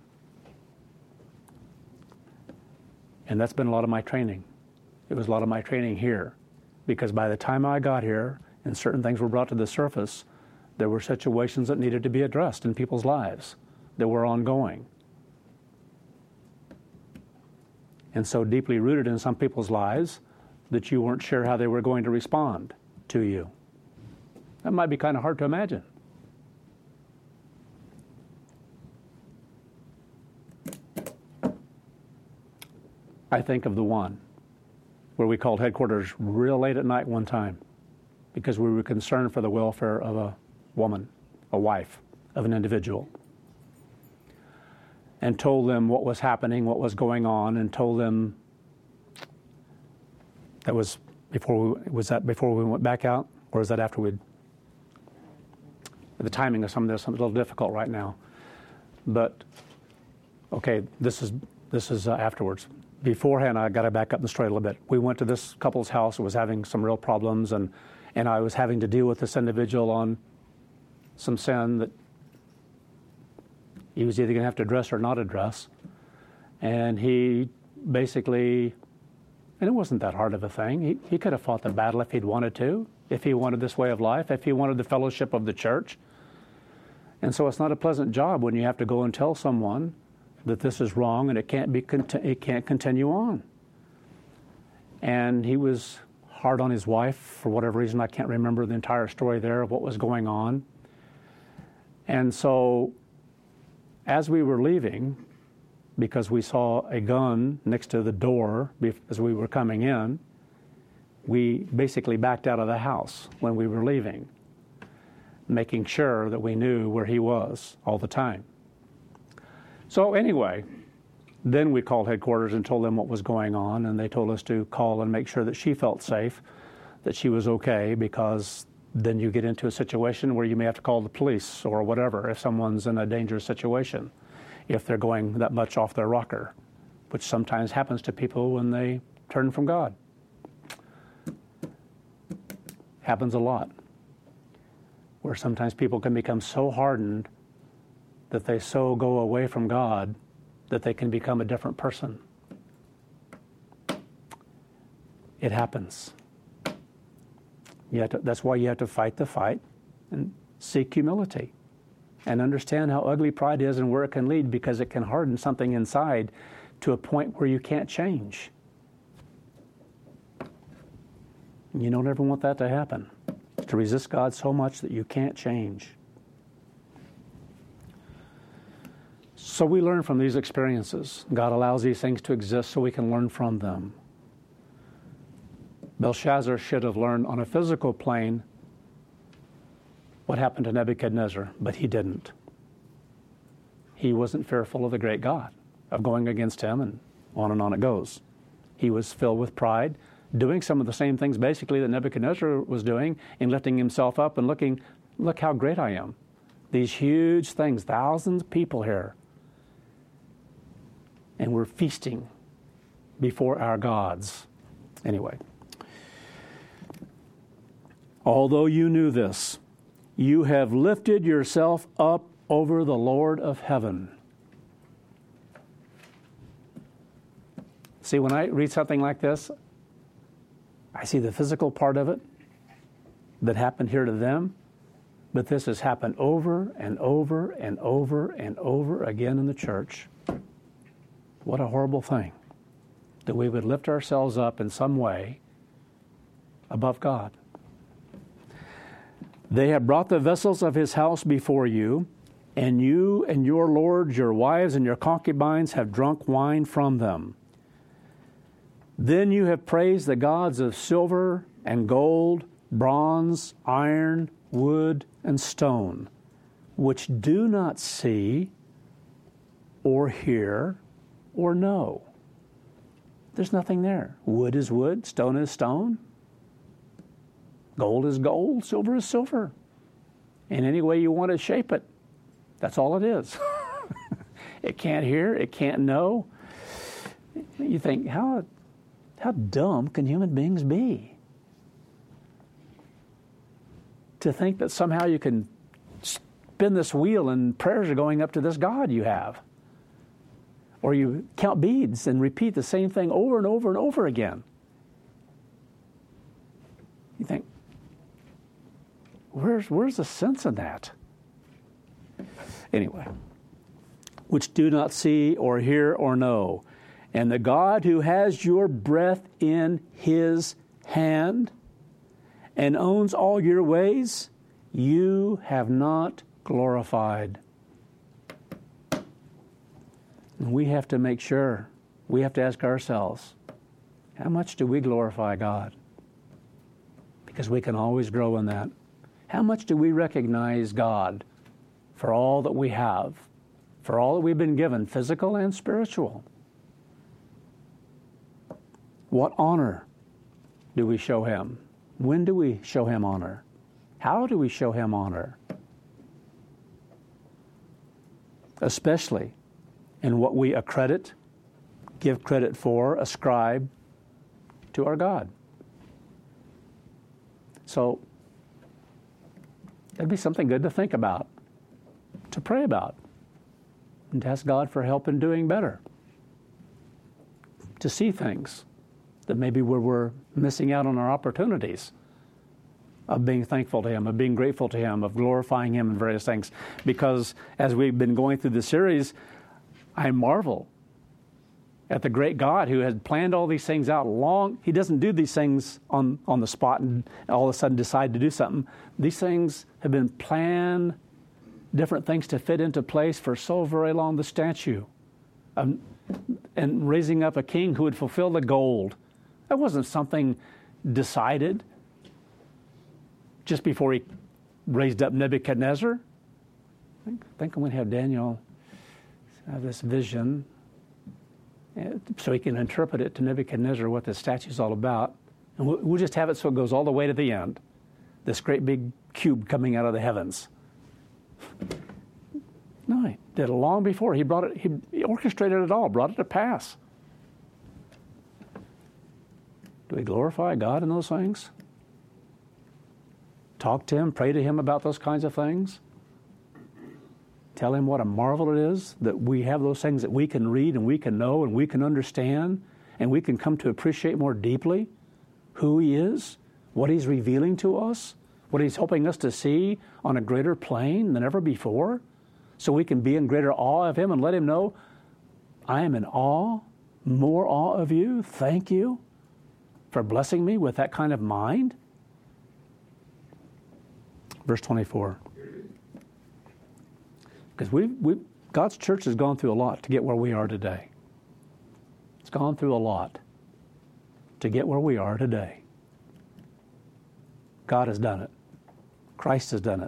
And that's been a lot of my training. It was a lot of my training here, because by the time I got here and certain things were brought to the surface, there were situations that needed to be addressed in people's lives that were ongoing. And so deeply rooted in some people's lives that you weren't sure how they were going to respond to you. That might be kind of hard to imagine. I think of the one where we called headquarters real late at night one time because we were concerned for the welfare of a woman, a wife of an individual, and told them what was happening, what was going on, and told them that was before we, was that before we went back out, or is that after we'd, the timing of some of this is a little difficult right now, but okay, this is, this is uh, afterwards. Beforehand, I got to back up and straight a little bit. We went to this couple's house that was having some real problems, and, and I was having to deal with this individual on some sin that he was either going to have to address or not address. And he basically, and it wasn't that hard of a thing, he, he could have fought the battle if he'd wanted to, if he wanted this way of life, if he wanted the fellowship of the church. And so it's not a pleasant job when you have to go and tell someone that this is wrong and it can't be it can't continue on. And he was hard on his wife for whatever reason. I can't remember the entire story there of what was going on. And so as we were leaving, because we saw a gun next to the door as we were coming in, we basically backed out of the house when we were leaving, making sure that we knew where he was all the time. So anyway, then we called headquarters and told them what was going on, and they told us to call and make sure that she felt safe, that she was okay, because then you get into a situation where you may have to call the police or whatever if someone's in a dangerous situation, if they're going that much off their rocker, which sometimes happens to people when they turn from God. Happens a lot, where sometimes people can become so hardened that they so go away from God that they can become a different person. It happens. You have to, that's why you have to fight the fight and seek humility and understand how ugly pride is and where it can lead, because it can harden something inside to a point where you can't change. You don't ever want that to happen, to resist God so much that you can't change. So we learn from these experiences. God allows these things to exist so we can learn from them. Belshazzar should have learned on a physical plane what happened to Nebuchadnezzar, but he didn't. He wasn't fearful of the great God, of going against him, and on and on it goes. He was filled with pride, doing some of the same things basically that Nebuchadnezzar was doing, in lifting himself up and looking, look how great I am. These huge things, thousands of people here. And we're feasting before our gods. Anyway. Although you knew this, you have lifted yourself up over the Lord of heaven. See, when I read something like this, I see the physical part of it that happened here to them, but this has happened over and over and over and over again in the church. What a horrible thing, that we would lift ourselves up in some way above God. They have brought the vessels of his house before you, and you and your lords, your wives, and your concubines have drunk wine from them. Then you have praised the gods of silver and gold, bronze, iron, wood, and stone, which do not see or hear or know. There's nothing there. Wood is wood, stone is stone. Gold is gold, silver is silver. In any way you want to shape it, that's all it is. It can't hear, it can't know. You think, how, how dumb can human beings be? To think that somehow you can spin this wheel and prayers are going up to this God you have. Or you count beads and repeat the same thing over and over and over again. You think, where's, where's the sense in that? Anyway, which do not see or hear or know. And the God who has your breath in his hand and owns all your ways, you have not glorified. And we have to make sure, we have to ask ourselves, how much do we glorify God? Because we can always grow in that. How much do we recognize God for all that we have, for all that we've been given, physical and spiritual? What honor do we show him? When do we show him honor? How do we show him honor? Especially in what we accredit, give credit for, ascribe to our God. So, that'd be something good to think about, to pray about, and to ask God for help in doing better. To see things that maybe where we're missing out on our opportunities of being thankful to him, of being grateful to him, of glorifying him in various things. Because as we've been going through the series, I marvel at the great God who had planned all these things out long. He doesn't do these things on, on the spot and all of a sudden decide to do something. These things have been planned, different things to fit into place for so very long. The statue um, and raising up a king who would fulfill the gold. That wasn't something decided just before he raised up Nebuchadnezzar. I think, I think I'm going to have Daniel have this vision so he can interpret it to Nebuchadnezzar what the statue is all about. And we'll, we'll just have it so it goes all the way to the end. This great big cube coming out of the heavens. No, he did it long before. He brought it, he, he orchestrated it all, brought it to pass. Do we glorify God in those things? Talk to him, pray to him about those kinds of things? Tell him what a marvel it is that we have those things that we can read and we can know and we can understand and we can come to appreciate more deeply who he is, what he's revealing to us, what he's helping us to see on a greater plane than ever before, so we can be in greater awe of him and let him know, I am in awe, more awe of you. Thank you for blessing me with that kind of mind. Verse twenty-four. Because we, we, God's church has gone through a lot to get where we are today. It's gone through a lot to get where we are today. God has done it. Christ has done it.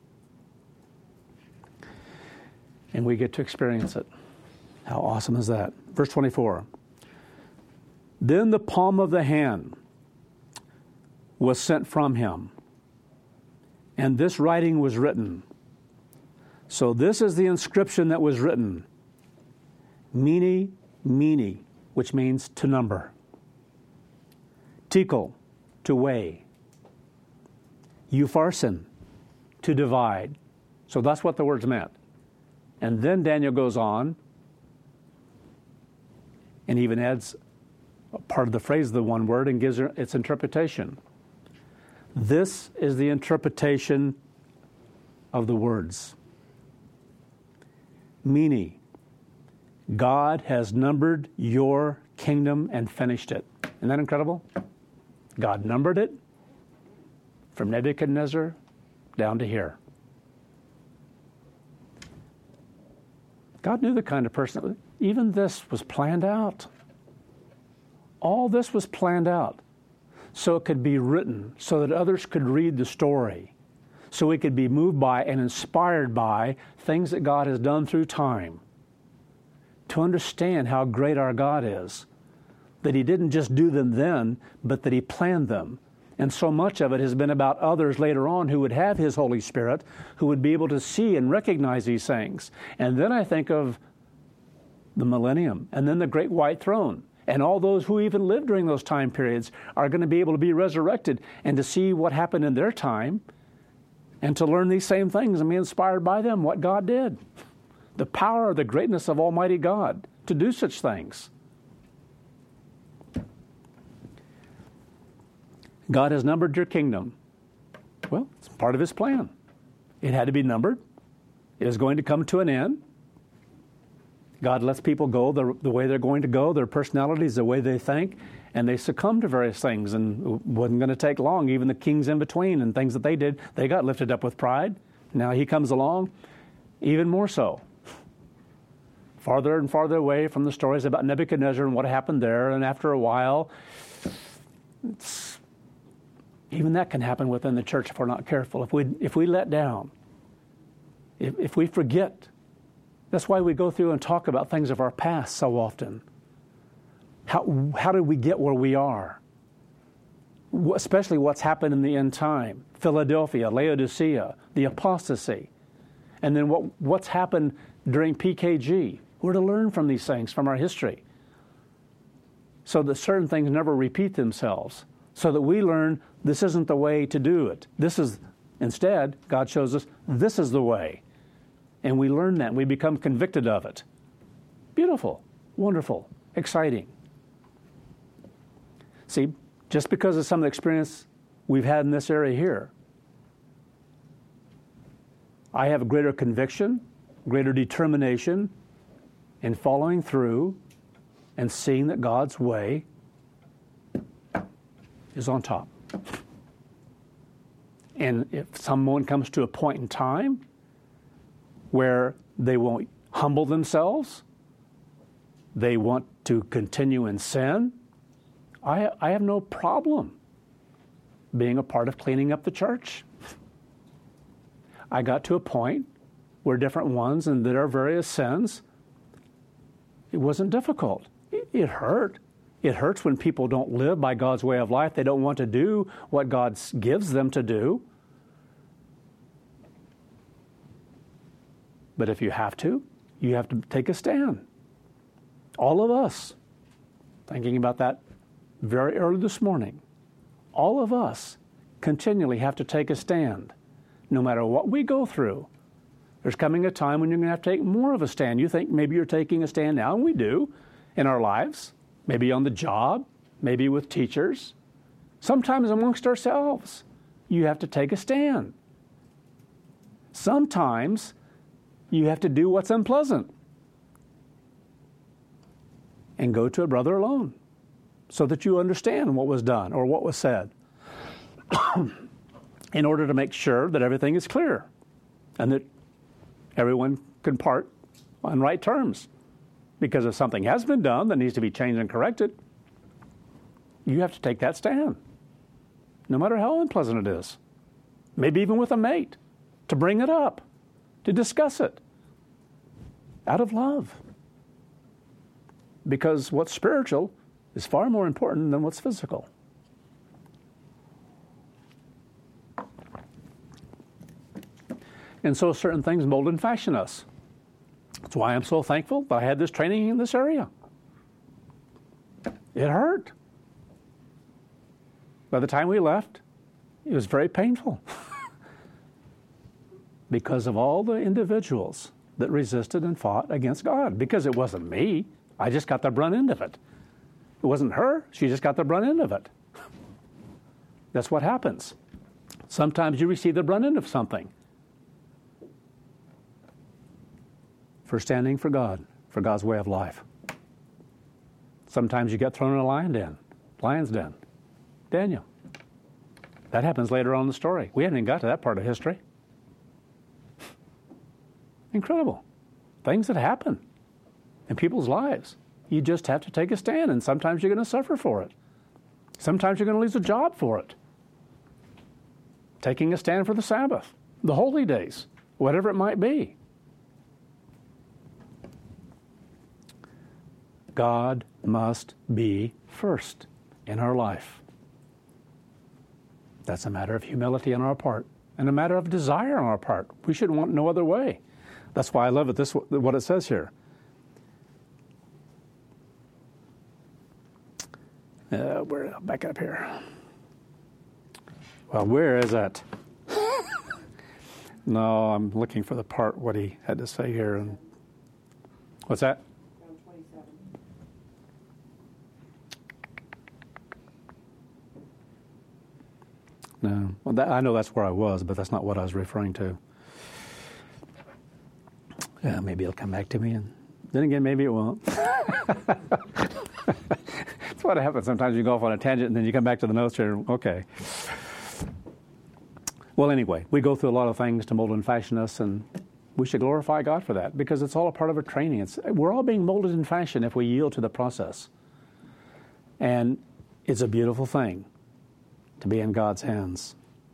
And we get to experience it. How awesome is that? Verse twenty-four. Then the palm of the hand was sent from him, and this writing was written. So this is the inscription that was written. Mene, mene, which means to number. Tekel, to weigh. Upharsin, to divide. So that's what the words meant. And then Daniel goes on and even adds a part of the phrase of the one word and gives its interpretation. This is the interpretation of the words. Mene, God has numbered your kingdom and finished it. Isn't that incredible? God numbered it from Nebuchadnezzar down to here. God knew the kind of person, even this was planned out. All this was planned out so it could be written, so that others could read the story, so we could be moved by and inspired by things that God has done through time, to understand how great our God is, that he didn't just do them then, but that he planned them. And so much of it has been about others later on who would have his Holy Spirit, who would be able to see and recognize these things. And then I think of the millennium, and then the great white throne. And all those who even lived during those time periods are going to be able to be resurrected and to see what happened in their time and to learn these same things and be inspired by them, what God did. The power, the greatness of Almighty God to do such things. God has numbered your kingdom. Well, it's part of his plan. It had to be numbered. It is going to come to an end. God lets people go the, the way they're going to go, their personalities, the way they think, and they succumb to various things. And it wasn't going to take long. Even the kings in between and things that they did, they got lifted up with pride. Now he comes along, even more so. Farther and farther away from the stories about Nebuchadnezzar and what happened there. And after a while, it's, even that can happen within the church if we're not careful. If we, if we let down, if, if we forget. That's why we go through and talk about things of our past so often. How, how did we get where we are? Especially what's happened in the end time. Philadelphia, Laodicea, the apostasy. And then what, what's happened during P K G. We're to learn from these things, from our history. So that certain things never repeat themselves. So that we learn this isn't the way to do it. This is, instead, God shows us this is the way. And we learn that, and we become convicted of it. Beautiful, wonderful, exciting. See, just because of some of the experience we've had in this area here, I have a greater conviction, greater determination in following through and seeing that God's way is on top. And if someone comes to a point in time where they won't humble themselves, they want to continue in sin, I, I have no problem being a part of cleaning up the church. I got to a point where different ones and there are various sins, it wasn't difficult. It, it hurt. It hurts when people don't live by God's way of life. They don't want to do what God gives them to do. But if you have to, you have to take a stand. All of us, thinking about that very early this morning, all of us continually have to take a stand. No matter what we go through, there's coming a time when you're going to have to take more of a stand. You think maybe you're taking a stand now, and we do in our lives, maybe on the job, maybe with teachers, sometimes amongst ourselves. You have to take a stand. Sometimes you have to do what's unpleasant and go to a brother alone so that you understand what was done or what was said in order to make sure that everything is clear and that everyone can part on right terms. Because if something has been done that needs to be changed and corrected, you have to take that stand, no matter how unpleasant it is. Maybe even with a mate, to bring it up, to discuss it, out of love. Because what's spiritual is far more important than what's physical. And so certain things mold and fashion us. That's why I'm so thankful that I had this training in this area. It hurt. By the time we left, it was very painful because of all the individuals that resisted and fought against God. Because it wasn't me. I just got the brunt end of it. It wasn't her. She just got the brunt end of it. That's what happens. Sometimes you receive the brunt end of something. For standing for God, for God's way of life. Sometimes you get thrown in a lion den, lion's den. Daniel. That happens later on in the story. We haven't even got to that part of history. Incredible. Things that happen in people's lives. You just have to take a stand, and sometimes you're going to suffer for it. Sometimes you're going to lose a job for it. Taking a stand for the Sabbath, the holy days, whatever it might be. God must be first in our life. That's a matter of humility on our part and a matter of desire on our part. We should want no other way. That's why I love it, this what it says here. Uh, we're back up here. Well, where is it? No, I'm looking for the part what he had to say here. And what's that? twenty-seven. No, well, that, I know that's where I was, but that's not what I was referring to. Yeah, maybe it'll come back to me, and then again, maybe it won't. That's what happens. Sometimes you go off on a tangent, and then you come back to the notes here. Okay. Well, anyway, we go through a lot of things to mold and fashion us, and we should glorify God for that because it's all a part of a training. It's, we're all being molded and fashioned if we yield to the process. And it's a beautiful thing to be in God's hands.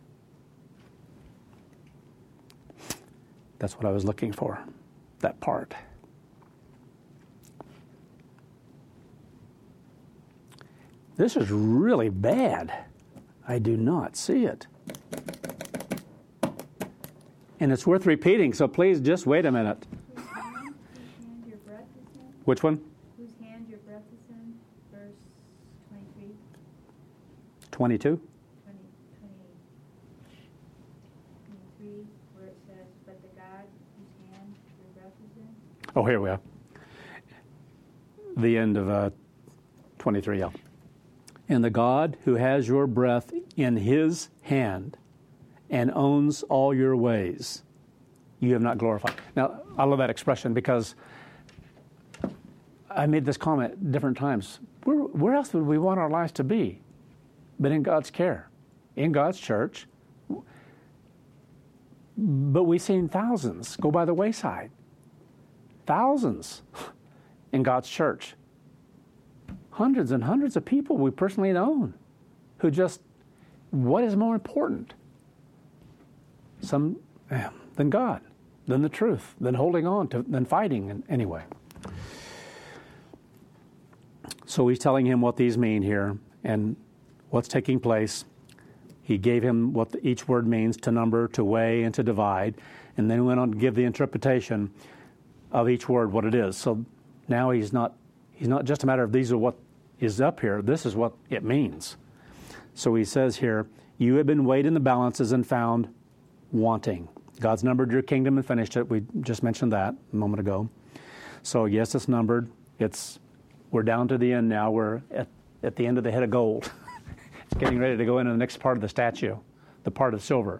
That's what I was looking for, that part. This is really bad. I do not see it. And it's worth repeating, so please just wait a minute. Whose hand, whose hand your breath is in? Which one? Whose hand your breath is in? Verse twenty-three? twenty-two? twenty, twenty-three, where it says, but the God whose hand your breath is in? Oh, here we are. The end of uh, twenty-three, yeah. And the God who has your breath in his hand and owns all your ways, you have not glorified. Now, I love that expression because I made this comment different times. Where, where else would we want our lives to be but in God's care, in God's church? But we've seen thousands go by the wayside. Thousands in God's church. Hundreds and hundreds of people we personally known who just, what is more important? Some than God, than the truth, than holding on to, than fighting. And anyway, so he's telling him what these mean here and what's taking place. He gave him what the, each word means: to number, to weigh, and to divide, and then went on to give the interpretation of each word, what it is. So now he's not he's not just a matter of these are what is up here. This is what it means. So he says here, you have been weighed in the balances and found wanting. God's numbered your kingdom and finished it. We just mentioned that a moment ago. So yes, it's numbered. It's we're down to the end now. We're at, at the end of the head of gold. It's getting ready to go into the next part of the statue, the part of silver.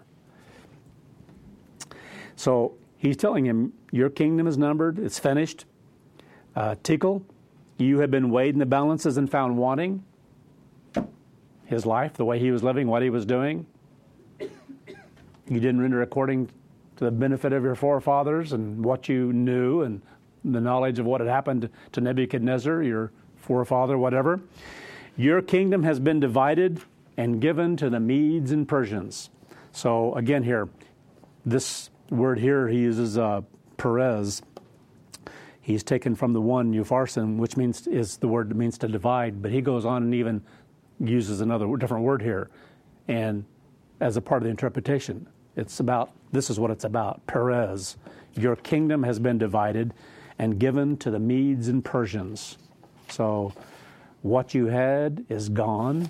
So he's telling him, your kingdom is numbered. It's finished. Uh, Tickle, you have been weighed in the balances and found wanting. His life, the way he was living, what he was doing. You didn't render according to the benefit of your forefathers and what you knew and the knowledge of what had happened to Nebuchadnezzar, your forefather, whatever. Your kingdom has been divided and given to the Medes and Persians. So again here, this word here he uses uh, Perez. He's taken from the one Upharsin, which means is the word that means to divide, but he goes on and even uses another different word here, and as a part of the interpretation, it's about this is what it's about. Perez, your kingdom has been divided and given to the Medes and Persians. So what you had is gone,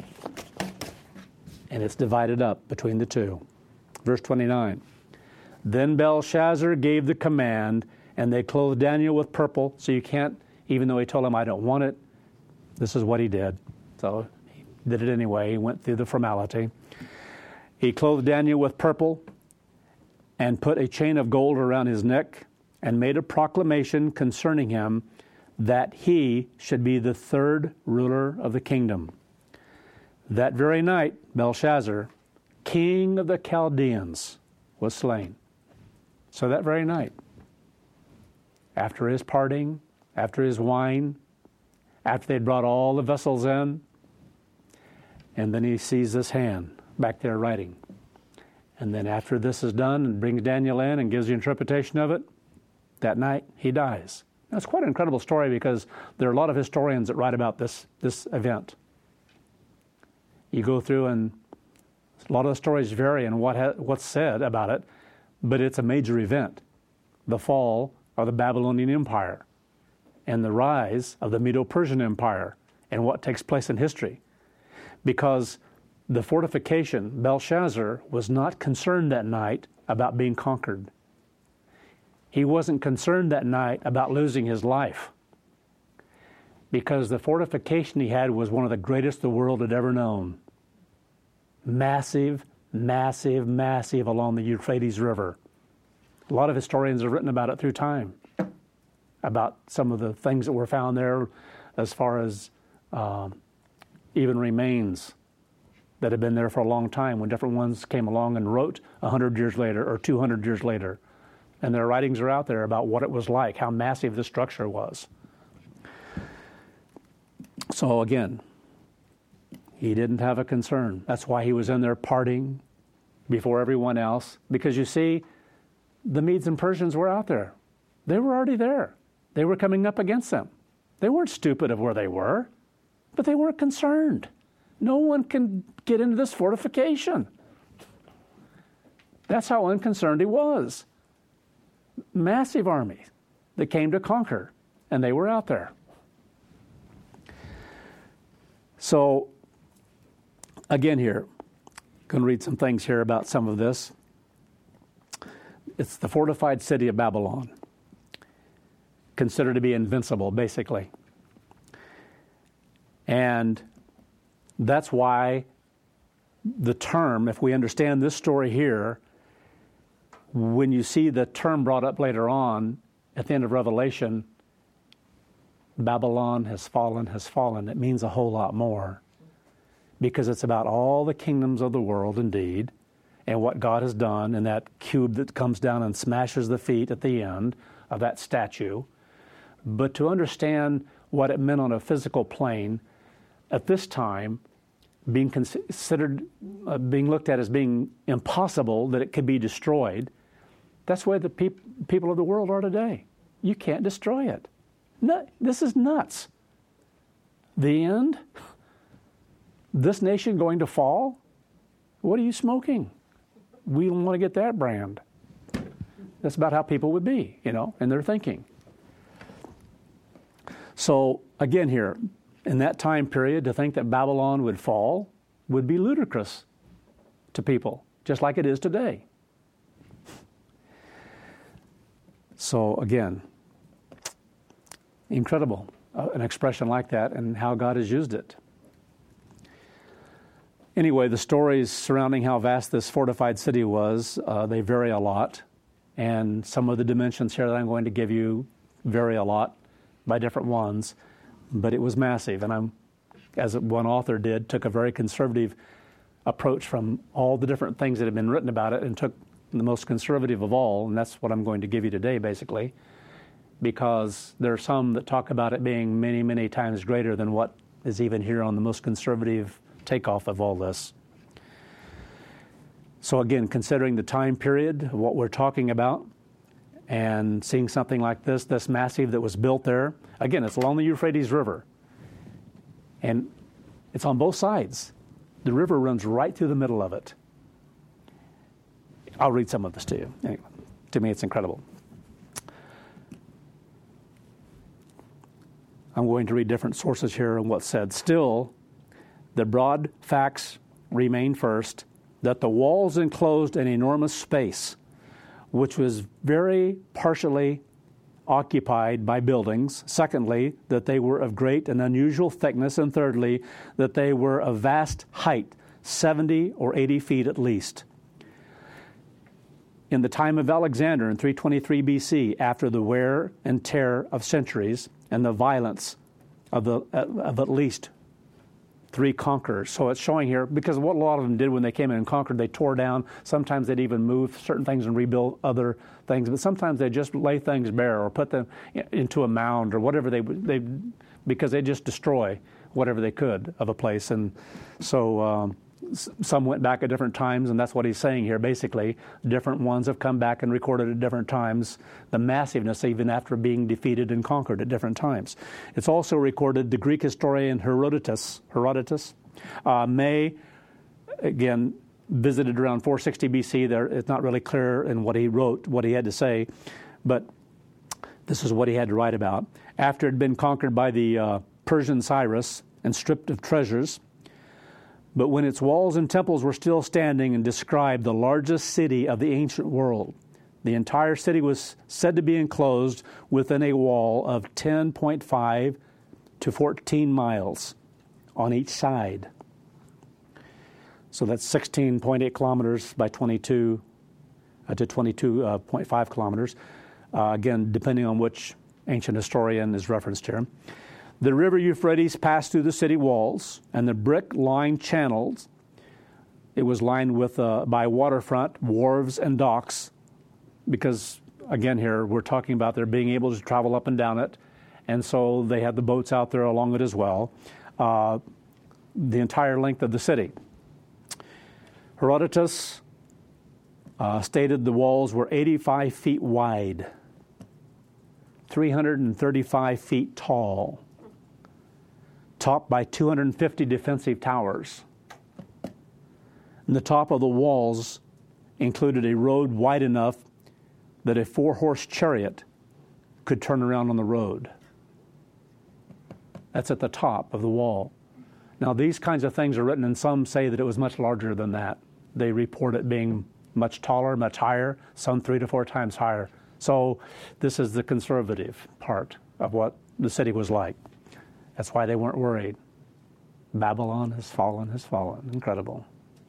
and it's divided up between the two. Verse twenty-nine. Then Belshazzar gave the command, and they clothed Daniel with purple. So you can't, even though he told him, I don't want it, this is what he did. So he did it anyway. He went through the formality. He clothed Daniel with purple and put a chain of gold around his neck and made a proclamation concerning him that he should be the third ruler of the kingdom. That very night, Belshazzar, king of the Chaldeans, was slain. So that very night, after his parting, after his wine, after they'd brought all the vessels in, and then he sees this hand back there writing. And then after this is done and brings Daniel in and gives the interpretation of it, that night he dies. That's quite an incredible story because there are a lot of historians that write about this, this event. You go through and a lot of the stories vary in what ha- what's said about it, but it's a major event, the fall of the Babylonian Empire and the rise of the Medo-Persian Empire and what takes place in history. Because the fortification, Belshazzar was not concerned that night about being conquered. He wasn't concerned that night about losing his life, because the fortification he had was one of the greatest the world had ever known. Massive, massive, massive along the Euphrates River. A lot of historians have written about it through time, about some of the things that were found there as far as uh, even remains that had been there for a long time when different ones came along and wrote one hundred years later or two hundred years later. And their writings are out there about what it was like, how massive the structure was. So again, he didn't have a concern. That's why he was in there partying before everyone else. Because you see, the Medes and Persians were out there. They were already there. They were coming up against them. They weren't stupid of where they were, but they weren't concerned. No one can get into this fortification. That's how unconcerned he was. Massive army that came to conquer, and they were out there. So, again here, I'm going to read some things here about some of this. It's the fortified city of Babylon, considered to be invincible, basically. And that's why the term, if we understand this story here, when you see the term brought up later on at the end of Revelation, Babylon has fallen, has fallen, it means a whole lot more, because it's about all the kingdoms of the world indeed, and what God has done in that cube that comes down and smashes the feet at the end of that statue. But to understand what it meant on a physical plane, at this time, being considered, uh, being looked at as being impossible that it could be destroyed, that's where the peop- people of the world are today. You can't destroy it. No, this is nuts. The end? This nation going to fall? What are you smoking? We don't want to get that brand. That's about how people would be, you know, in their thinking. So, again here, in that time period, to think that Babylon would fall would be ludicrous to people, just like it is today. So again, incredible, uh, an expression like that and how God has used it. Anyway, the stories surrounding how vast this fortified city was, uh, they vary a lot. And some of the dimensions here that I'm going to give you vary a lot by different ones. But it was massive. And I'm, as one author did, took a very conservative approach from all the different things that have been written about it and took the most conservative of all, and that's what I'm going to give you today, basically, because there are some that talk about it being many, many times greater than what is even here on the most conservative takeoff of all this. So again, considering the time period of what we're talking about, and seeing something like this, this massive that was built there, again, it's along the Euphrates River, and it's on both sides. The river runs right through the middle of it. I'll read some of this to you. Anyway, to me, it's incredible. I'm going to read different sources here and what's said. Still, the broad facts remain first, that the walls enclosed an enormous space, which was very partially occupied by buildings. Secondly, that they were of great and unusual thickness. And thirdly, that they were of vast height, seventy or eighty feet at least. In the time of Alexander in three twenty-three B C, after the wear and tear of centuries and the violence of, the, of at least three conquerors. So it's showing here, because what a lot of them did when they came in and conquered, they tore down. Sometimes they'd even move certain things and rebuild other things, but sometimes they just lay things bare or put them into a mound or whatever they they because they just destroy whatever they could of a place. And so um, some went back at different times, and that's what he's saying here, basically. Different ones have come back and recorded at different times, the massiveness even after being defeated and conquered at different times. It's also recorded, the Greek historian Herodotus, Herodotus uh, may, again, visited around four sixty B C. There, it's not really clear in what he wrote, what he had to say, but this is what he had to write about. After it had been conquered by the uh, Persian Cyrus and stripped of treasures, but when its walls and temples were still standing, and described the largest city of the ancient world. The entire city was said to be enclosed within a wall of ten point five to fourteen miles on each side. So that's sixteen point eight kilometers by twenty-two uh, to twenty-two point five kilometers. Uh, again, depending on which ancient historian is referenced here. The river Euphrates passed through the city walls, and the brick-lined channels, it was lined with uh, by waterfront, wharves, and docks, because, again, here we're talking about their being able to travel up and down it, and so they had the boats out there along it as well, uh, the entire length of the city. Herodotus uh, stated the walls were eighty-five feet wide, three hundred thirty-five feet tall, topped by two hundred fifty defensive towers. And the top of the walls included a road wide enough that a four-horse chariot could turn around on the road. That's at the top of the wall. Now, these kinds of things are written, and some say that it was much larger than that. They report it being much taller, much higher, some three to four times higher. So this is the conservative part of what the city was like. That's why they weren't worried. Babylon has fallen, has fallen. Incredible.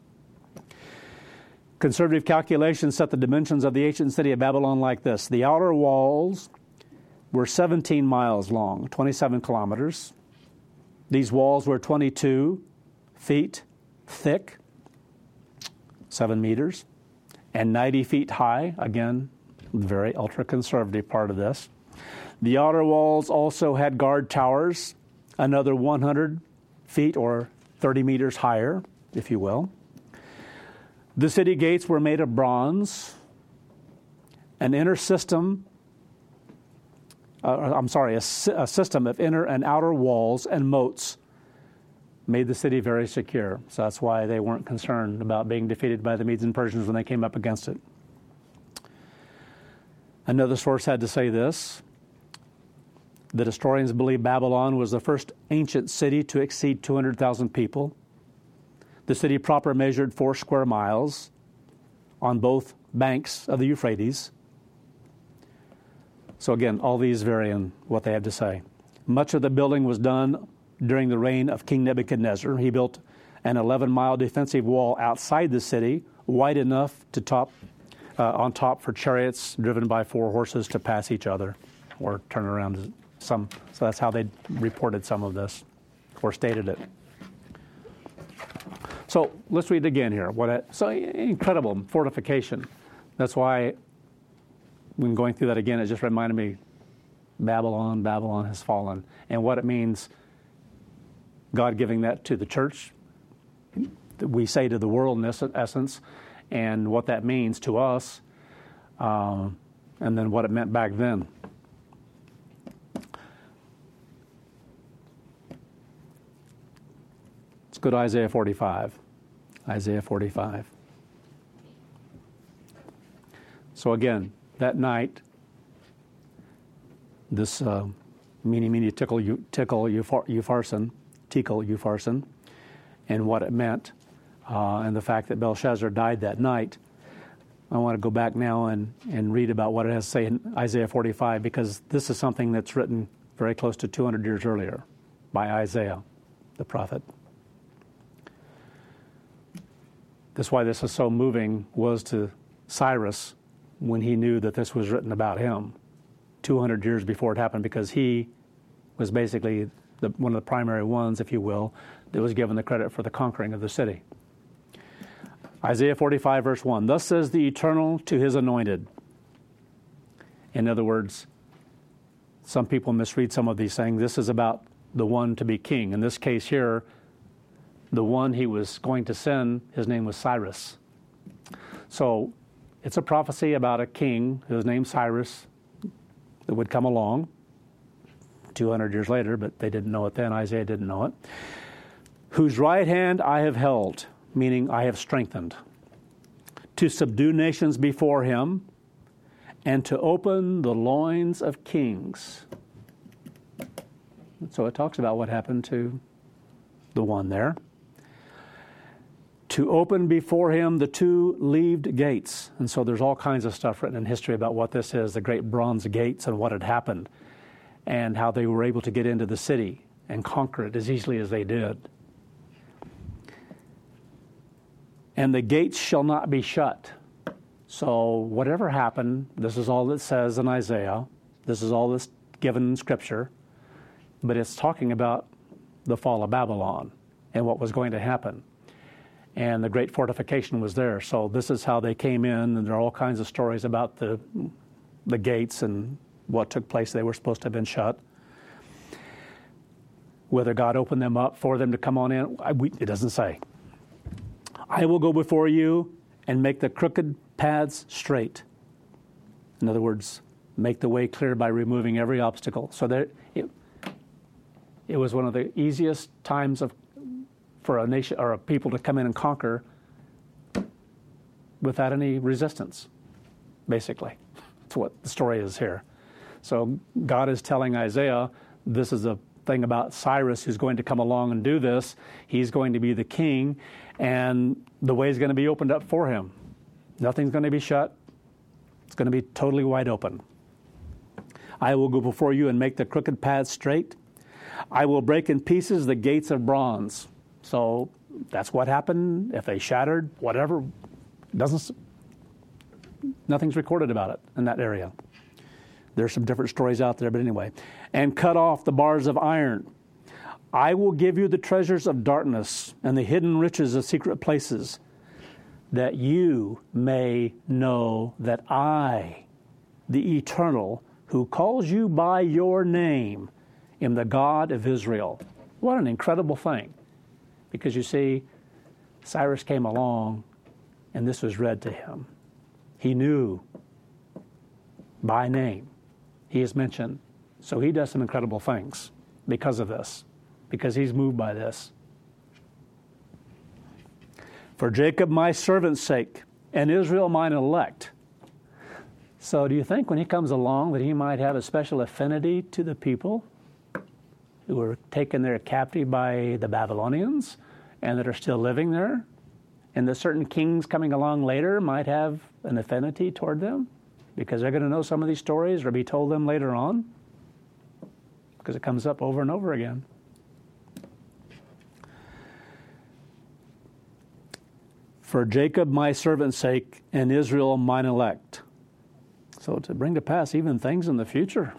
Conservative calculations set the dimensions of the ancient city of Babylon like this. The outer walls were seventeen miles long, twenty-seven kilometers. These walls were twenty-two feet thick, seven meters, and ninety feet high. Again, very ultra-conservative part of this. The outer walls also had guard towers, another one hundred feet or thirty meters higher, if you will. The city gates were made of bronze. An inner system, uh, I'm sorry, a, a system of inner and outer walls and moats made the city very secure. So that's why they weren't concerned about being defeated by the Medes and Persians when they came up against it. Another source had to say this. The historians believe Babylon was the first ancient city to exceed two hundred thousand people. The city proper measured four square miles on both banks of the Euphrates. So again, all these vary in what they have to say. Much of the building was done during the reign of King Nebuchadnezzar. He built an eleven-mile defensive wall outside the city, wide enough to top, uh, on top for chariots driven by four horses to pass each other or turn around some. So that's how they reported some of this or stated it. So let's read it again here. What a, so incredible fortification. That's why when going through that again, it just reminded me, Babylon, Babylon has fallen. And what it means, God giving that to the church, we say to the world in essence, and what that means to us, um, and then what it meant back then. Let's go to Isaiah forty-five. Isaiah forty-five. So again, that night, this uh, meeny, meeny, tickle, you, tickle, Upharsin, tickle, Upharsin, and what it meant, uh, and the fact that Belshazzar died that night. I want to go back now and, and read about what it has to say in Isaiah forty-five, because this is something that's written very close to two hundred years earlier by Isaiah, the prophet. That's why this is so moving, was to Cyrus when he knew that this was written about him two hundred years before it happened, because he was basically the, one of the primary ones, if you will, that was given the credit for the conquering of the city. Isaiah forty-five, verse one, "Thus says the Eternal to his anointed." In other words, some people misread some of these saying this is about the one to be king. In this case here, the one he was going to send, his name was Cyrus. So it's a prophecy about a king whose name's Cyrus that would come along two hundred years later, but they didn't know it then. Isaiah didn't know it. Whose right hand I have held, meaning I have strengthened, to subdue nations before him and to open the loins of kings. So it talks about what happened to the one there. To open before him the two leaved gates. And so there's all kinds of stuff written in history about what this is, the great bronze gates and what had happened, and how they were able to get into the city and conquer it as easily as they did. And the gates shall not be shut. So whatever happened, this is all it says in Isaiah. This is all that's given in Scripture. But it's talking about the fall of Babylon and what was going to happen. And the great fortification was there. So this is how they came in, and there are all kinds of stories about the the gates and what took place. They were supposed to have been shut. Whether God opened them up for them to come on in, I, we, it doesn't say. I will go before you and make the crooked paths straight. In other words, make the way clear by removing every obstacle. So there, it, it was one of the easiest times of for a nation or a people to come in and conquer without any resistance, basically. That's what the story is here. So God is telling Isaiah, this is a thing about Cyrus who's going to come along and do this. He's going to be the king, and the way is going to be opened up for him. Nothing's going to be shut. It's going to be totally wide open. I will go before you and make the crooked paths straight. I will break in pieces the gates of bronze. So that's what happened. If they shattered, whatever, doesn't, nothing's recorded about it in that area. There's some different stories out there, but anyway. And cut off the bars of iron. I will give you the treasures of darkness and the hidden riches of secret places, that you may know that I, the Eternal, who calls you by your name, am the God of Israel. What an incredible thing. Because you see, Cyrus came along, and this was read to him. He knew by name. He is mentioned. So he does some incredible things because of this, because he's moved by this. For Jacob, my servant's sake, and Israel, mine elect. So do you think when he comes along that he might have a special affinity to the people who were taken there captive by the Babylonians and that are still living there? And that certain kings coming along later might have an affinity toward them because they're going to know some of these stories or be told them later on, because it comes up over and over again. For Jacob my servant's sake, and Israel mine elect. So to bring to pass even things in the future.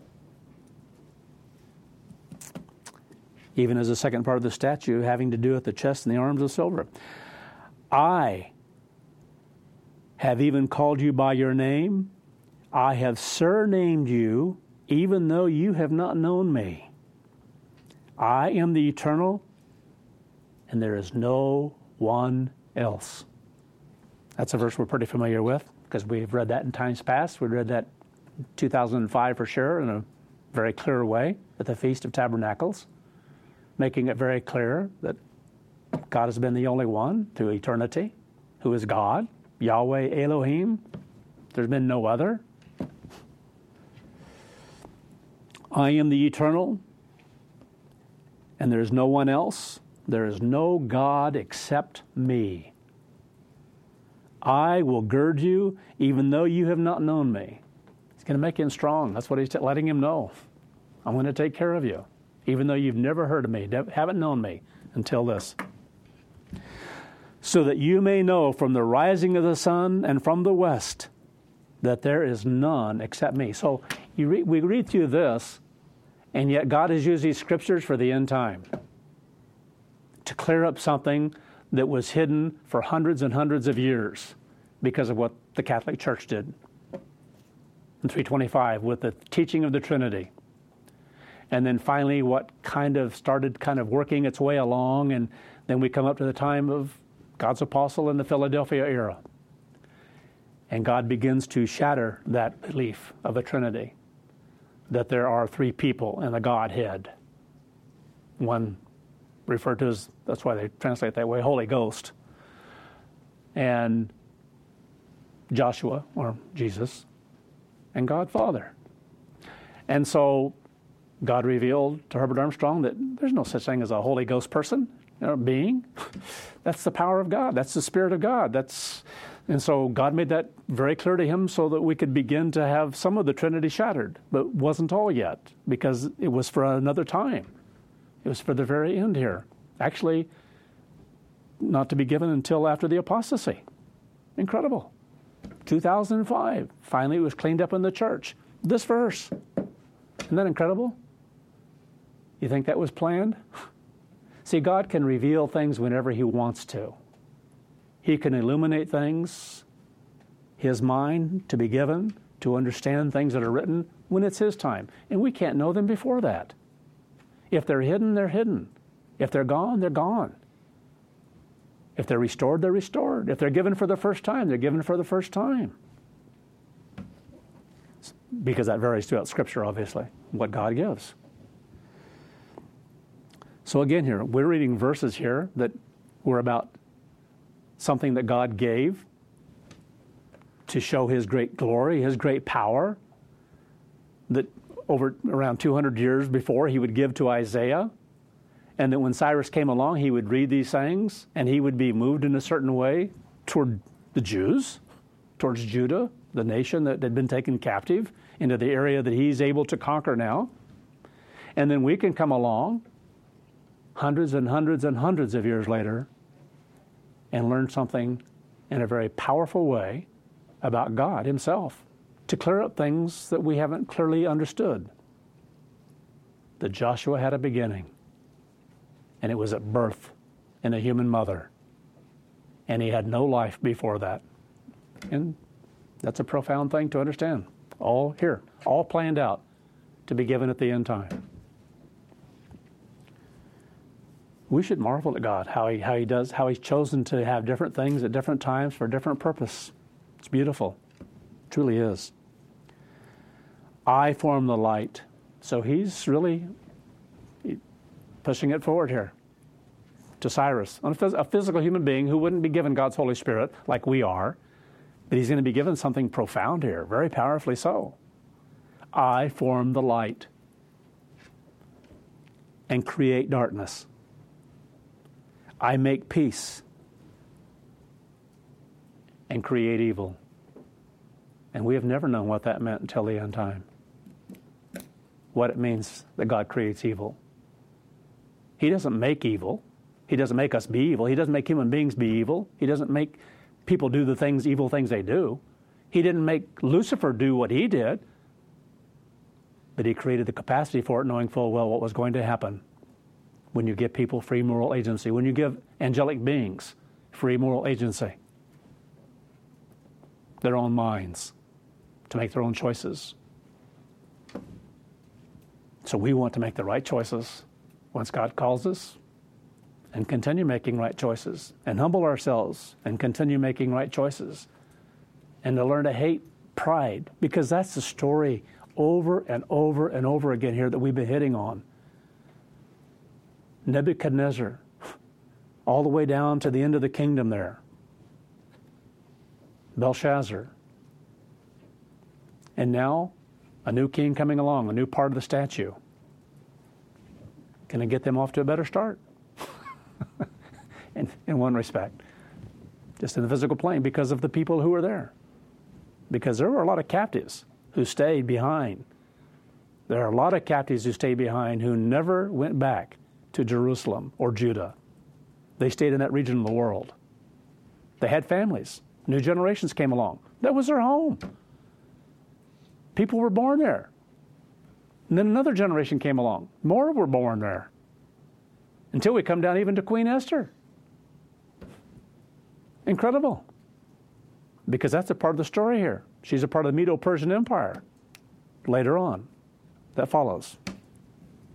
Even as the second part of the statue having to do with the chest and the arms of silver. I have even called you by your name. I have surnamed you, even though you have not known me. I am the Eternal, and there is no one else. That's a verse we're pretty familiar with, because we've read that in times past. We read that in two thousand five for sure, in a very clear way, at the Feast of Tabernacles, making it very clear that God has been the only one through eternity, who is God, Yahweh Elohim. There's been no other. I am the Eternal, and there is no one else. There is no God except me. I will gird you, even though you have not known me. He's going to make him strong. That's what he's letting him know. I'm going to take care of you, even though you've never heard of me, haven't known me until this. So that you may know from the rising of the sun and from the west that there is none except me. So you re- we read through this, and yet God has used these scriptures for the end time to clear up something that was hidden for hundreds and hundreds of years because of what the Catholic Church did in three twenty-five with the teaching of the Trinity. And then finally what kind of started kind of working its way along, and then we come up to the time of God's apostle in the Philadelphia era. And God begins to shatter that belief of a Trinity, that there are three people in the Godhead. One referred to as, that's why they translate it that way, Holy Ghost. And Joshua, or Jesus, and God Father. And so God revealed to Herbert Armstrong that there's no such thing as a Holy Ghost person, you know, being. That's the power of God. That's the Spirit of God. That's, and so God made that very clear to him so that we could begin to have some of the Trinity shattered, but wasn't all yet, because it was for another time. It was for the very end here. Actually, not to be given until after the apostasy. Incredible. two thousand five, finally it was cleaned up in the church. This verse. Isn't that incredible? You think that was planned? See, God can reveal things whenever he wants to. He can illuminate things, his mind to be given, to understand things that are written when it's his time. And we can't know them before that. If they're hidden, they're hidden. If they're gone, they're gone. If they're restored, they're restored. If they're given for the first time, they're given for the first time. Because that varies throughout Scripture, obviously, what God gives. So again here, we're reading verses here that were about something that God gave to show his great glory, his great power, that over around two hundred years before he would give to Isaiah. And that when Cyrus came along, he would read these things, and he would be moved in a certain way toward the Jews, towards Judah, the nation that had been taken captive into the area that he's able to conquer now. And then we can come along hundreds and hundreds and hundreds of years later and learn something in a very powerful way about God himself, to clear up things that we haven't clearly understood. That Joshua had a beginning. And it was at birth in a human mother. And he had no life before that. And that's a profound thing to understand. All here, all planned out to be given at the end time. We should marvel at God, how he, how he does, how he's chosen to have different things at different times for a different purpose. It's beautiful. It truly is. I form the light. So he's really pushing it forward here to Cyrus, a physical human being who wouldn't be given God's Holy Spirit like we are, but he's going to be given something profound here, very powerfully so. I form the light and create darkness. I make peace and create evil. And we have never known what that meant until the end time. What it means that God creates evil. He doesn't make evil. He doesn't make us be evil. He doesn't make human beings be evil. He doesn't make people do the things, evil things they do. He didn't make Lucifer do what he did. But he created the capacity for it, knowing full well what was going to happen when you give people free moral agency, when you give angelic beings free moral agency, their own minds, to make their own choices. So we want to make the right choices once God calls us, and continue making right choices, and humble ourselves and continue making right choices, and to learn to hate pride, because that's the story over and over and over again here that we've been hitting on. Nebuchadnezzar, all the way down to the end of the kingdom there. Belshazzar. And now, a new king coming along, a new part of the statue. Can I get them off to a better start? in, in one respect. Just in the physical plane, because of the people who were there. Because there were a lot of captives who stayed behind. There are a lot of captives who stayed behind who never went back to Jerusalem or Judah. They stayed in that region of the world. They had families. New generations came along. That was their home. People were born there. And then another generation came along. More were born there. Until we come down even to Queen Esther. Incredible. Because that's a part of the story here. She's a part of the Medo-Persian Empire. Later on. That follows.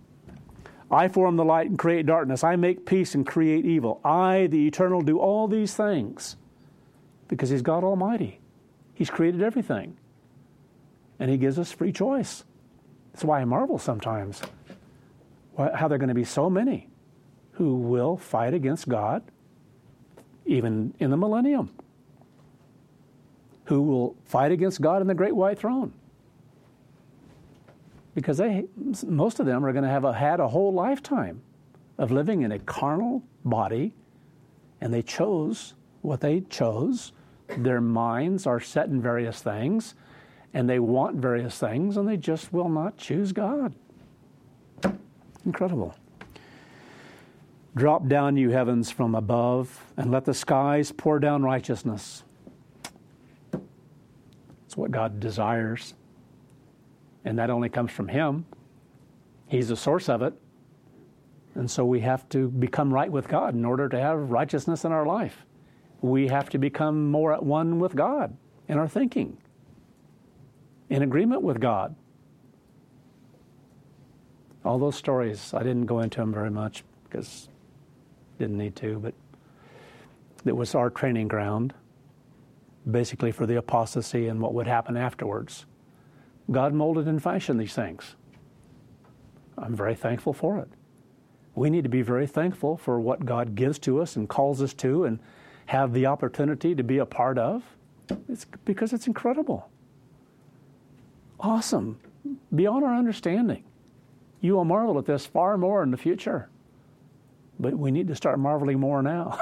I form the light and create darkness. I make peace and create evil. I, the Eternal, do all these things because He's God Almighty. He's created everything. And He gives us free choice. That's why I marvel sometimes how there are going to be so many who will fight against God, even in the millennium, who will fight against God in the great white throne. Because they, most of them are going to have a, had a whole lifetime of living in a carnal body, and they chose what they chose. Their minds are set in various things, and they want various things, and they just will not choose God. Incredible. Drop down, you heavens, from above, and let the skies pour down righteousness. It's what God desires. And that only comes from Him. He's the source of it. And so we have to become right with God in order to have righteousness in our life. We have to become more at one with God in our thinking, in agreement with God. All those stories, I didn't go into them very much because didn't need to, but it was our training ground, basically for the apostasy and what would happen afterwards. God molded and fashioned these things. I'm very thankful for it. We need to be very thankful for what God gives to us and calls us to and have the opportunity to be a part of. It's because it's incredible. Awesome. Beyond our understanding. You will marvel at this far more in the future. But we need to start marveling more now.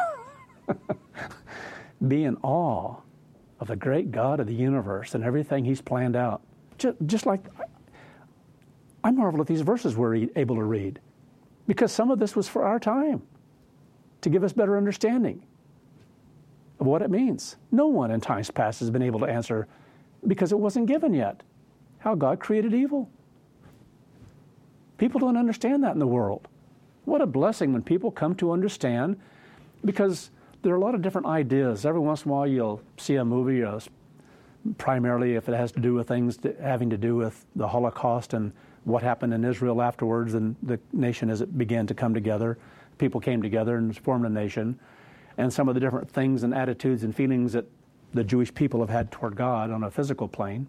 Be in awe of the great God of the universe and everything He's planned out. Just, just like I marvel at these verses we're able to read, because some of this was for our time, to give us better understanding of what it means. No one in times past has been able to answer, because it wasn't given yet, how God created evil. People don't understand that in the world. What a blessing when people come to understand, because there are a lot of different ideas. Every once in a while you'll see a movie, uh, primarily if it has to do with things to, having to do with the Holocaust and what happened in Israel afterwards, and the nation as it began to come together. People came together and formed a nation, and some of the different things and attitudes and feelings that the Jewish people have had toward God on a physical plane.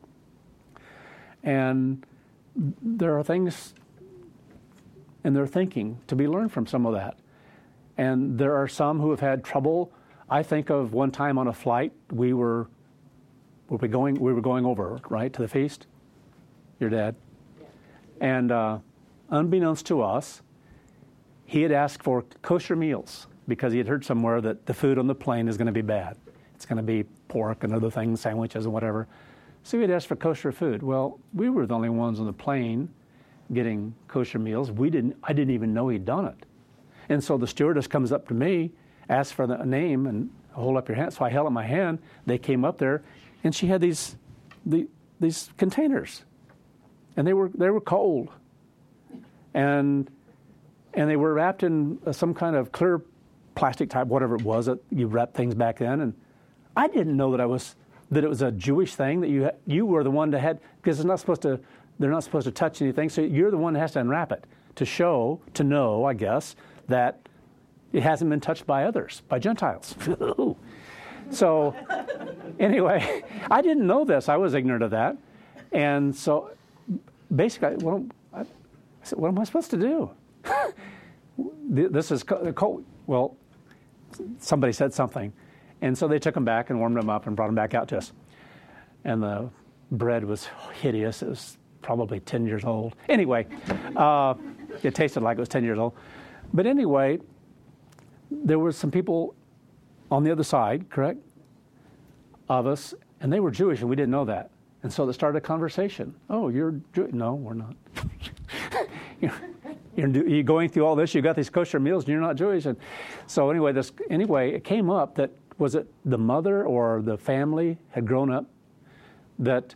And there are things in their thinking to be learned from some of that. And there are some who have had trouble. I think of one time on a flight, we were were we going we were going over, right, to the feast? Your dad. Yeah. And uh, unbeknownst to us, he had asked for kosher meals because he had heard somewhere that the food on the plane is going to be bad. It's going to be pork and other things, sandwiches and whatever. So he had asked for kosher food. Well, we were the only ones on the plane getting kosher meals. We didn't. I didn't even know he'd done it. And so the stewardess comes up to me, asks for the name, and hold up your hand. So I held up my hand. They came up there, and she had these the, these containers, and they were they were cold, and and they were wrapped in some kind of clear plastic type, whatever it was that you wrap things back then. And I didn't know that I was that it was a Jewish thing, that you you were the one that had, because it's not supposed to. They're not supposed to touch anything, so you're the one that has to unwrap it to show, to know, I guess, that it hasn't been touched by others, by Gentiles. So, anyway, I didn't know this. I was ignorant of that. And so, basically, well, I said, what am I supposed to do? This is cold. Well, somebody said something. And so they took them back and warmed them up and brought them back out to us. And the bread was hideous. It was probably ten years old. Anyway, uh, it tasted like it was ten years old. But anyway, there were some people on the other side, correct, of us, and they were Jewish, and we didn't know that. And so they started a conversation. Oh, you're Jewish? No, we're not. you're, you're, you're going through all this. You got these kosher meals, and you're not Jewish. And so anyway, this anyway, it came up that, was it the mother or the family had grown up that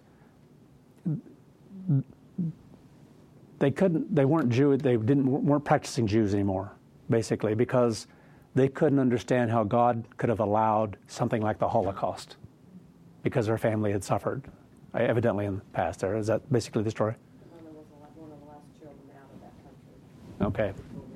they couldn't, they weren't Jew, they didn't weren't practicing Jews anymore, basically, because they couldn't understand how God could have allowed something like the Holocaust, because their family had suffered, evidently in the past. There is that basically the story? My mother was one of the last children out of that country. Okay.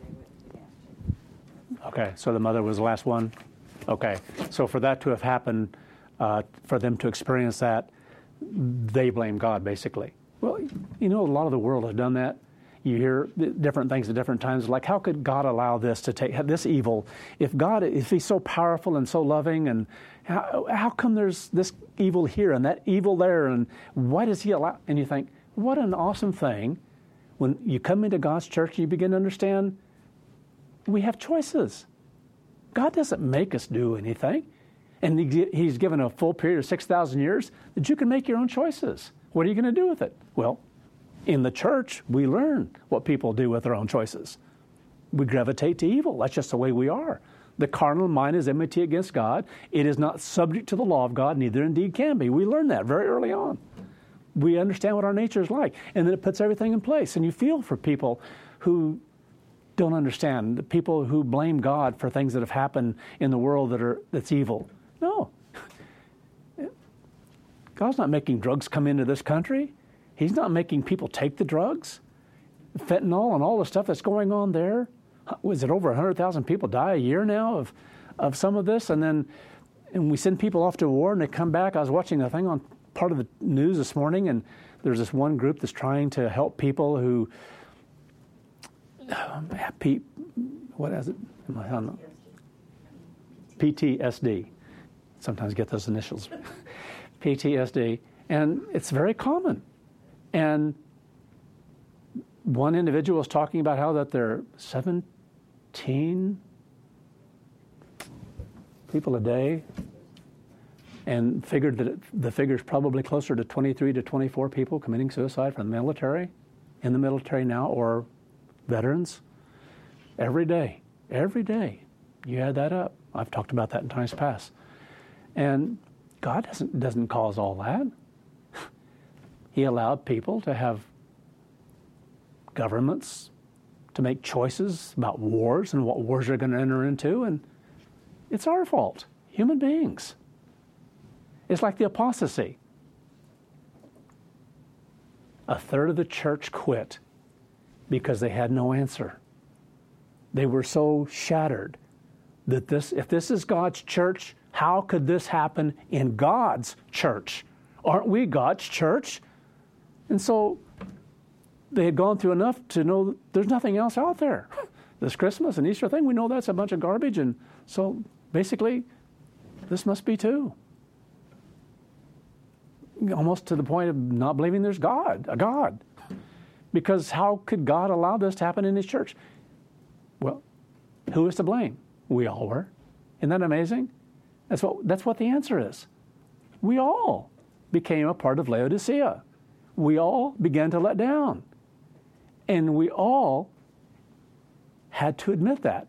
Okay, so the mother was the last one? Okay, so for that to have happened, uh, for them to experience that, they blame God, basically. Well, you know, a lot of the world has done that. You hear different things at different times, like how could God allow this to take, this evil? If God, if he's so powerful and so loving, and how, how come there's this evil here and that evil there, and why does he allow? And you think, what an awesome thing when you come into God's church and you begin to understand we have choices. God doesn't make us do anything. And he, he's given a full period of six thousand years that you can make your own choices. What are you going to do with it? Well, in the church, we learn what people do with their own choices. We gravitate to evil. That's just the way we are. The carnal mind is enmity against God. It is not subject to the law of God, neither indeed can be. We learn that very early on. We understand what our nature is like. And then it puts everything in place. And you feel for people who don't understand, the people who blame God for things that have happened in the world that are that's evil. No. God's not making drugs come into this country. He's not making people take the drugs. Fentanyl and all the stuff that's going on there. Was it over one hundred thousand people die a year now of, of some of this? And then and we send people off to war and they come back. I was watching a thing on part of the news this morning, and there's this one group that's trying to help people who, um, P, what is it? I don't know. P T S D. Sometimes get those initials. P T S D. And it's very common. And one individual was talking about how that there are seventeen people a day, and figured that it, the figure is probably closer to twenty-three to twenty-four people committing suicide from the military, in the military now, or veterans. Every day. Every day. You add that up. I've talked about that in times past. And God doesn't, doesn't cause all that. He allowed people to have governments to make choices about wars and what wars they're going to enter into, and it's our fault, human beings. It's like the apostasy. A third of the church quit because they had no answer. They were so shattered that this, if this is God's church, how could this happen in God's church? Aren't we God's church? And so they had gone through enough to know there's nothing else out there. This Christmas and Easter thing, we know that's a bunch of garbage. And so basically, this must be too. Almost to the point of not believing there's God, a God. Because how could God allow this to happen in his church? Well, who is to blame? We all were. Isn't that amazing? That's what, that's what the answer is. We all became a part of Laodicea. We all began to let down. And we all had to admit that.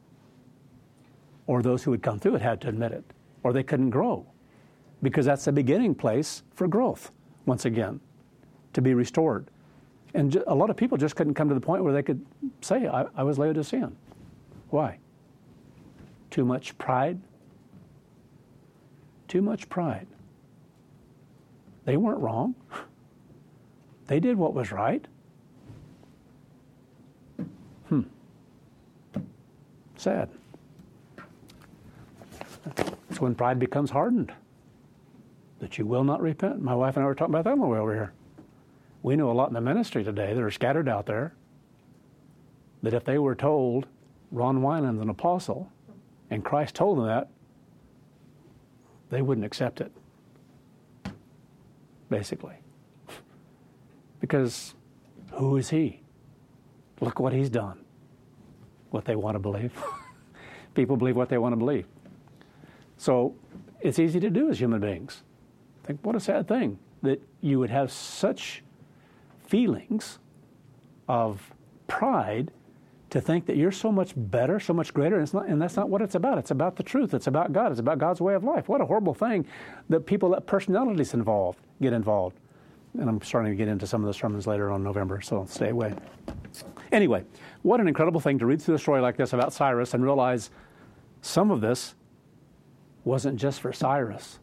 Or those who had come through it had to admit it. Or they couldn't grow. Because that's the beginning place for growth, once again, to be restored. And ju- a lot of people just couldn't come to the point where they could say, I, I was Laodicean. Why? Too much pride? Too much pride. They weren't wrong. They did what was right. Hmm. Sad. It's when pride becomes hardened, that you will not repent. My wife and I were talking about that on the way over here. We know a lot in the ministry today that are scattered out there, that if they were told Ron Wineland's an apostle, and Christ told them that, they wouldn't accept it, basically. Because who is he? Look what he's done. What they want to believe. People believe what they want to believe. So it's easy to do as human beings. Think, what a sad thing that you would have such feelings of pride to think that you're so much better, so much greater, and, it's not, and that's not what it's about. It's about the truth. It's about God. It's about God's way of life. What a horrible thing that people let personalities involved get involved. And I'm starting to get into some of the sermons later on in November, so stay away. Anyway, what an incredible thing to read through a story like this about Cyrus and realize some of this wasn't just for Cyrus.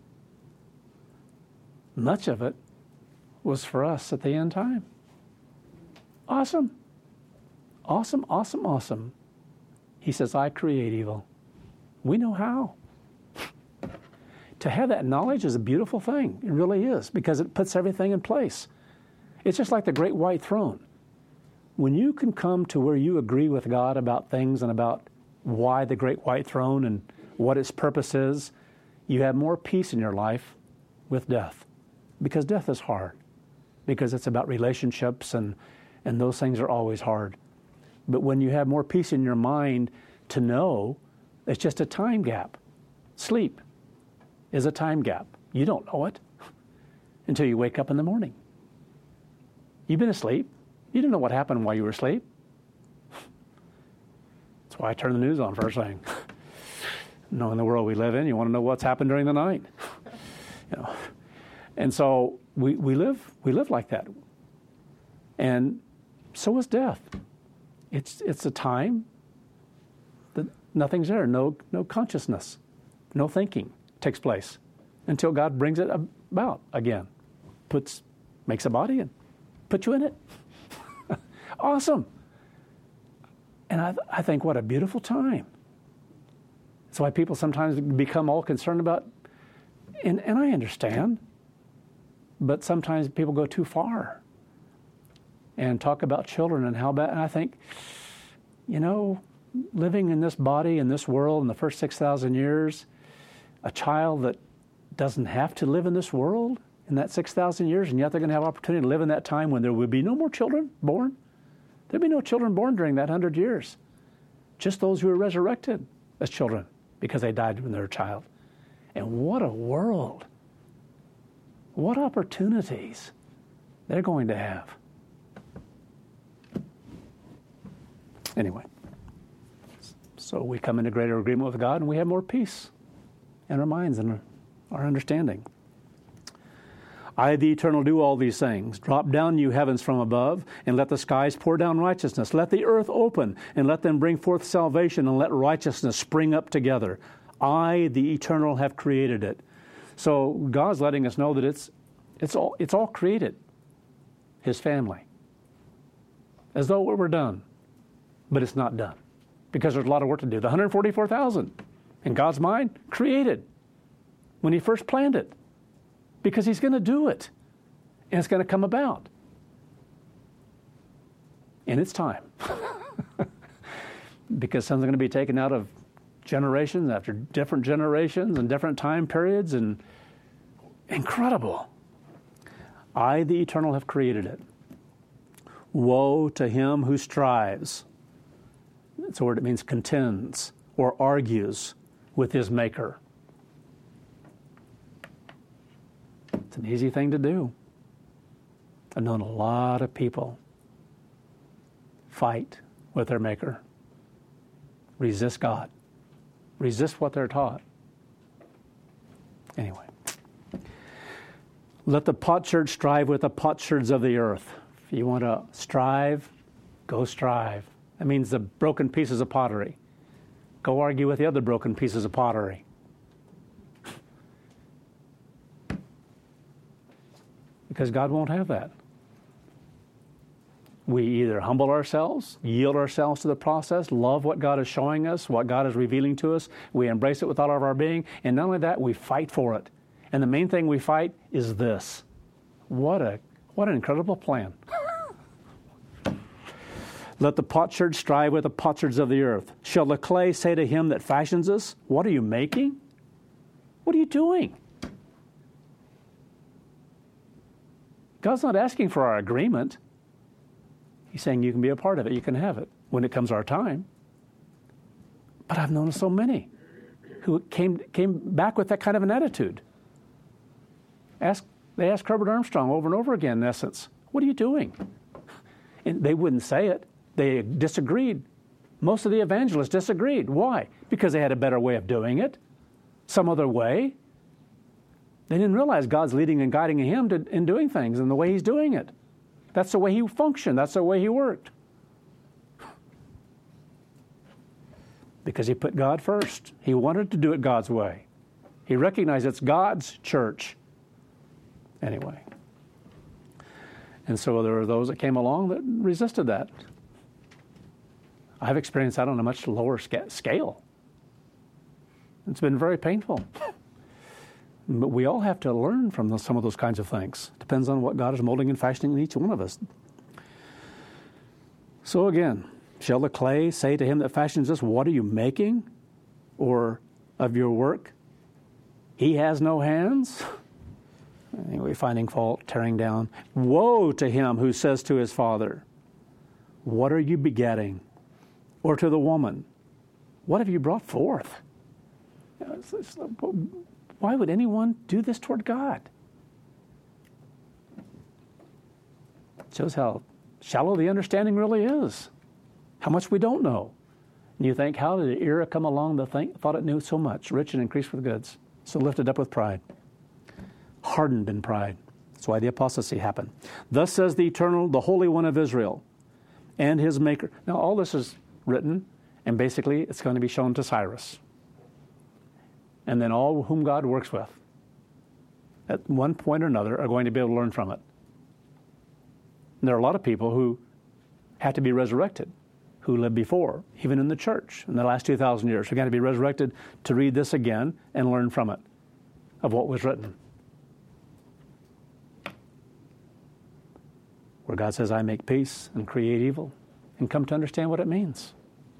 Much of it was for us at the end time. Awesome. Awesome, awesome, awesome. He says, I create evil. We know how. To have that knowledge is a beautiful thing. It really is, because it puts everything in place. It's just like the great white throne. When you can come to where you agree with God about things and about why the great white throne and what its purpose is, you have more peace in your life with death. Because death is hard. Because it's about relationships, and, and those things are always hard. But when you have more peace in your mind to know it's just a time gap. Sleep is a time gap. You don't know it until you wake up in the morning. You've been asleep. You didn't know what happened while you were asleep. That's why I turn the news on first thing. Knowing the world we live in, you want to know what's happened during the night. You know. And so we, we live we live like that. And so is death. It's it's a time that nothing's there, no no consciousness, no thinking takes place until God brings it about again, puts makes a body and puts you in it. Awesome. And I I think what a beautiful time. That's why people sometimes become all concerned about, and, and I understand, but sometimes people go too far and talk about children and how bad. And I think, you know, living in this body, in this world, in the first six thousand years, a child that doesn't have to live in this world in that six thousand years, and yet they're going to have opportunity to live in that time when there would be no more children born. There'd be no children born during that hundred years. Just those who were resurrected as children because they died when they were a child. And what a world. What opportunities they're going to have. Anyway, so we come into greater agreement with God and we have more peace in our minds and our understanding. I, the Eternal, do all these things. Drop down, you heavens from above, and let the skies pour down righteousness. Let the earth open, and let them bring forth salvation, and let righteousness spring up together. I, the Eternal, have created it. So God's letting us know that it's it's all it's all created. His family. As though it were done. But it's not done. Because there's a lot of work to do. The one hundred forty-four thousand, in God's mind, created when He first planned it. Because He's going to do it. And it's going to come about. In its time. Because something's going to be taken out of generations after different generations and different time periods. And incredible. I, the Eternal, have created it. Woe to him who strives. It's a word that means contends or argues with his Maker. It's an easy thing to do. I've known a lot of people fight with their Maker, resist God, resist what they're taught. Anyway, let the potsherd strive with the potsherds of the earth. If you want to strive, go strive. That means the broken pieces of pottery. Go argue with the other broken pieces of pottery. Because God won't have that. We either humble ourselves, yield ourselves to the process, love what God is showing us, what God is revealing to us. We embrace it with all of our being. And not only that, we fight for it. And the main thing we fight is this. What a what an incredible plan. Let the potsherd strive with the potsherds of the earth. Shall the clay say to him that fashions us, what are you making? What are you doing? God's not asking for our agreement. He's saying you can be a part of it. You can have it when it comes our time. But I've known so many who came came back with that kind of an attitude. Ask, they asked Herbert Armstrong over and over again, in essence, what are you doing? And they wouldn't say it. They disagreed. Most of the evangelists disagreed. Why? Because they had a better way of doing it, some other way. They didn't realize God's leading and guiding him to, in doing things and the way he's doing it. That's the way he functioned. That's the way he worked. Because he put God first. He wanted to do it God's way. He recognized it's God's church. Anyway. And so there were those that came along that resisted that. I've experienced that on a much lower sca- scale. It's been very painful. But we all have to learn from those, some of those kinds of things. Depends on what God is molding and fashioning in each one of us. So again, shall the clay say to him that fashions us, what are you making? Or of your work, he has no hands? Anyway, finding fault, tearing down. Woe to him who says to his father, what are you begetting? Or to the woman, what have you brought forth? Why would anyone do this toward God? It shows how shallow the understanding really is, how much we don't know. And you think, how did the era come along that think, thought it knew so much, rich and increased with goods, so lifted up with pride, hardened in pride. That's why the apostasy happened. Thus says the Eternal, the Holy One of Israel, and his Maker. Now, all this is written, and basically it's going to be shown to Cyrus. And then all whom God works with, at one point or another, are going to be able to learn from it. And there are a lot of people who have to be resurrected, who lived before, even in the church, in the last two thousand years. We're going to be resurrected to read this again and learn from it, of what was written. Where God says, I make peace and create evil, and come to understand what it means.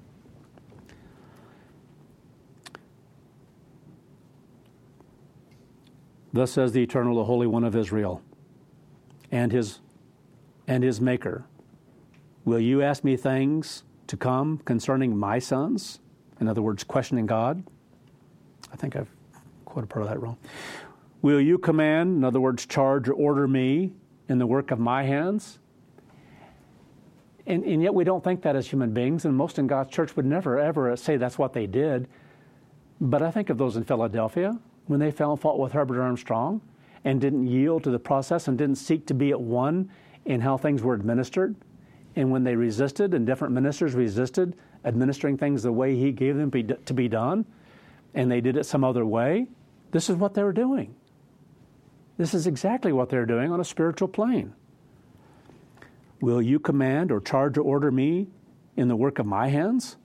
Thus says the Eternal, the Holy One of Israel, and his and his Maker. Will you ask me things to come concerning my sons? In other words, questioning God. I think I've quoted part of that wrong. Will you command, in other words, charge or order me in the work of my hands? And, and yet we don't think that as human beings, and most in God's church would never, ever say that's what they did. But I think of those in Philadelphia, when they fell and fought with Herbert Armstrong and didn't yield to the process and didn't seek to be at one in how things were administered. And when they resisted, and different ministers resisted administering things the way he gave them be, to be done, and they did it some other way, this is what they were doing. This is exactly what they're doing on a spiritual plane. Will you command or charge or order me in the work of my hands?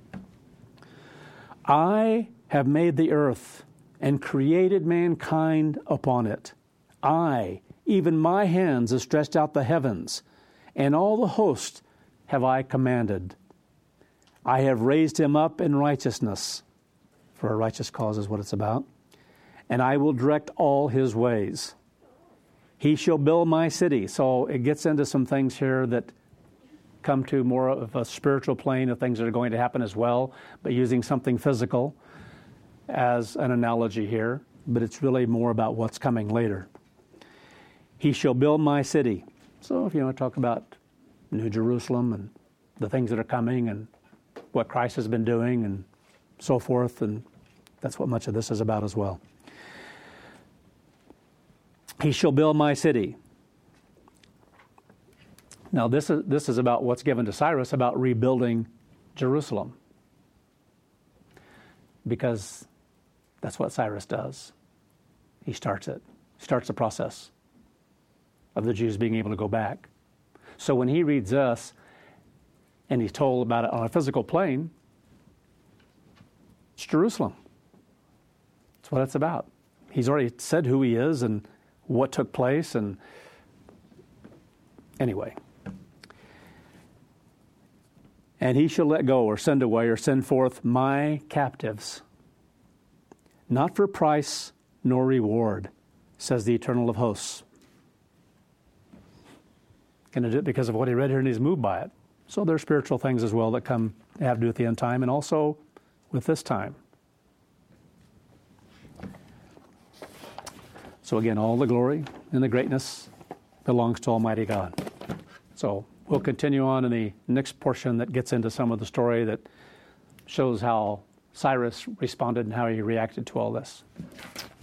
I have made the earth and created mankind upon it. I, even my hands, have stretched out the heavens, and all the host have I commanded. I have raised him up in righteousness, for a righteous cause is what it's about, and I will direct all his ways. He shall build my city. So it gets into some things here that come to more of a spiritual plane of things that are going to happen as well, but using something physical as an analogy here, but it's really more about what's coming later. He shall build my city. So if you want to talk about New Jerusalem and the things that are coming and what Christ has been doing and so forth, and that's what much of this is about as well. He shall build my city. Now this is this is about what's given to Cyrus about rebuilding Jerusalem, because that's what Cyrus does. He starts it, starts the process of the Jews being able to go back. So when he reads us and he's told about it on a physical plane, it's Jerusalem. That's what it's about. He's already said who he is and what took place, and anyway. And he shall let go or send away or send forth my captives, not for price nor reward, says the Eternal of hosts. Going to do it because of what he read here and he's moved by it. So there are spiritual things as well that come have to do with the end time and also with this time. So again, all the glory and the greatness belongs to Almighty God. So we'll continue on in the next portion that gets into some of the story that shows how Cyrus responded and how he reacted to all this.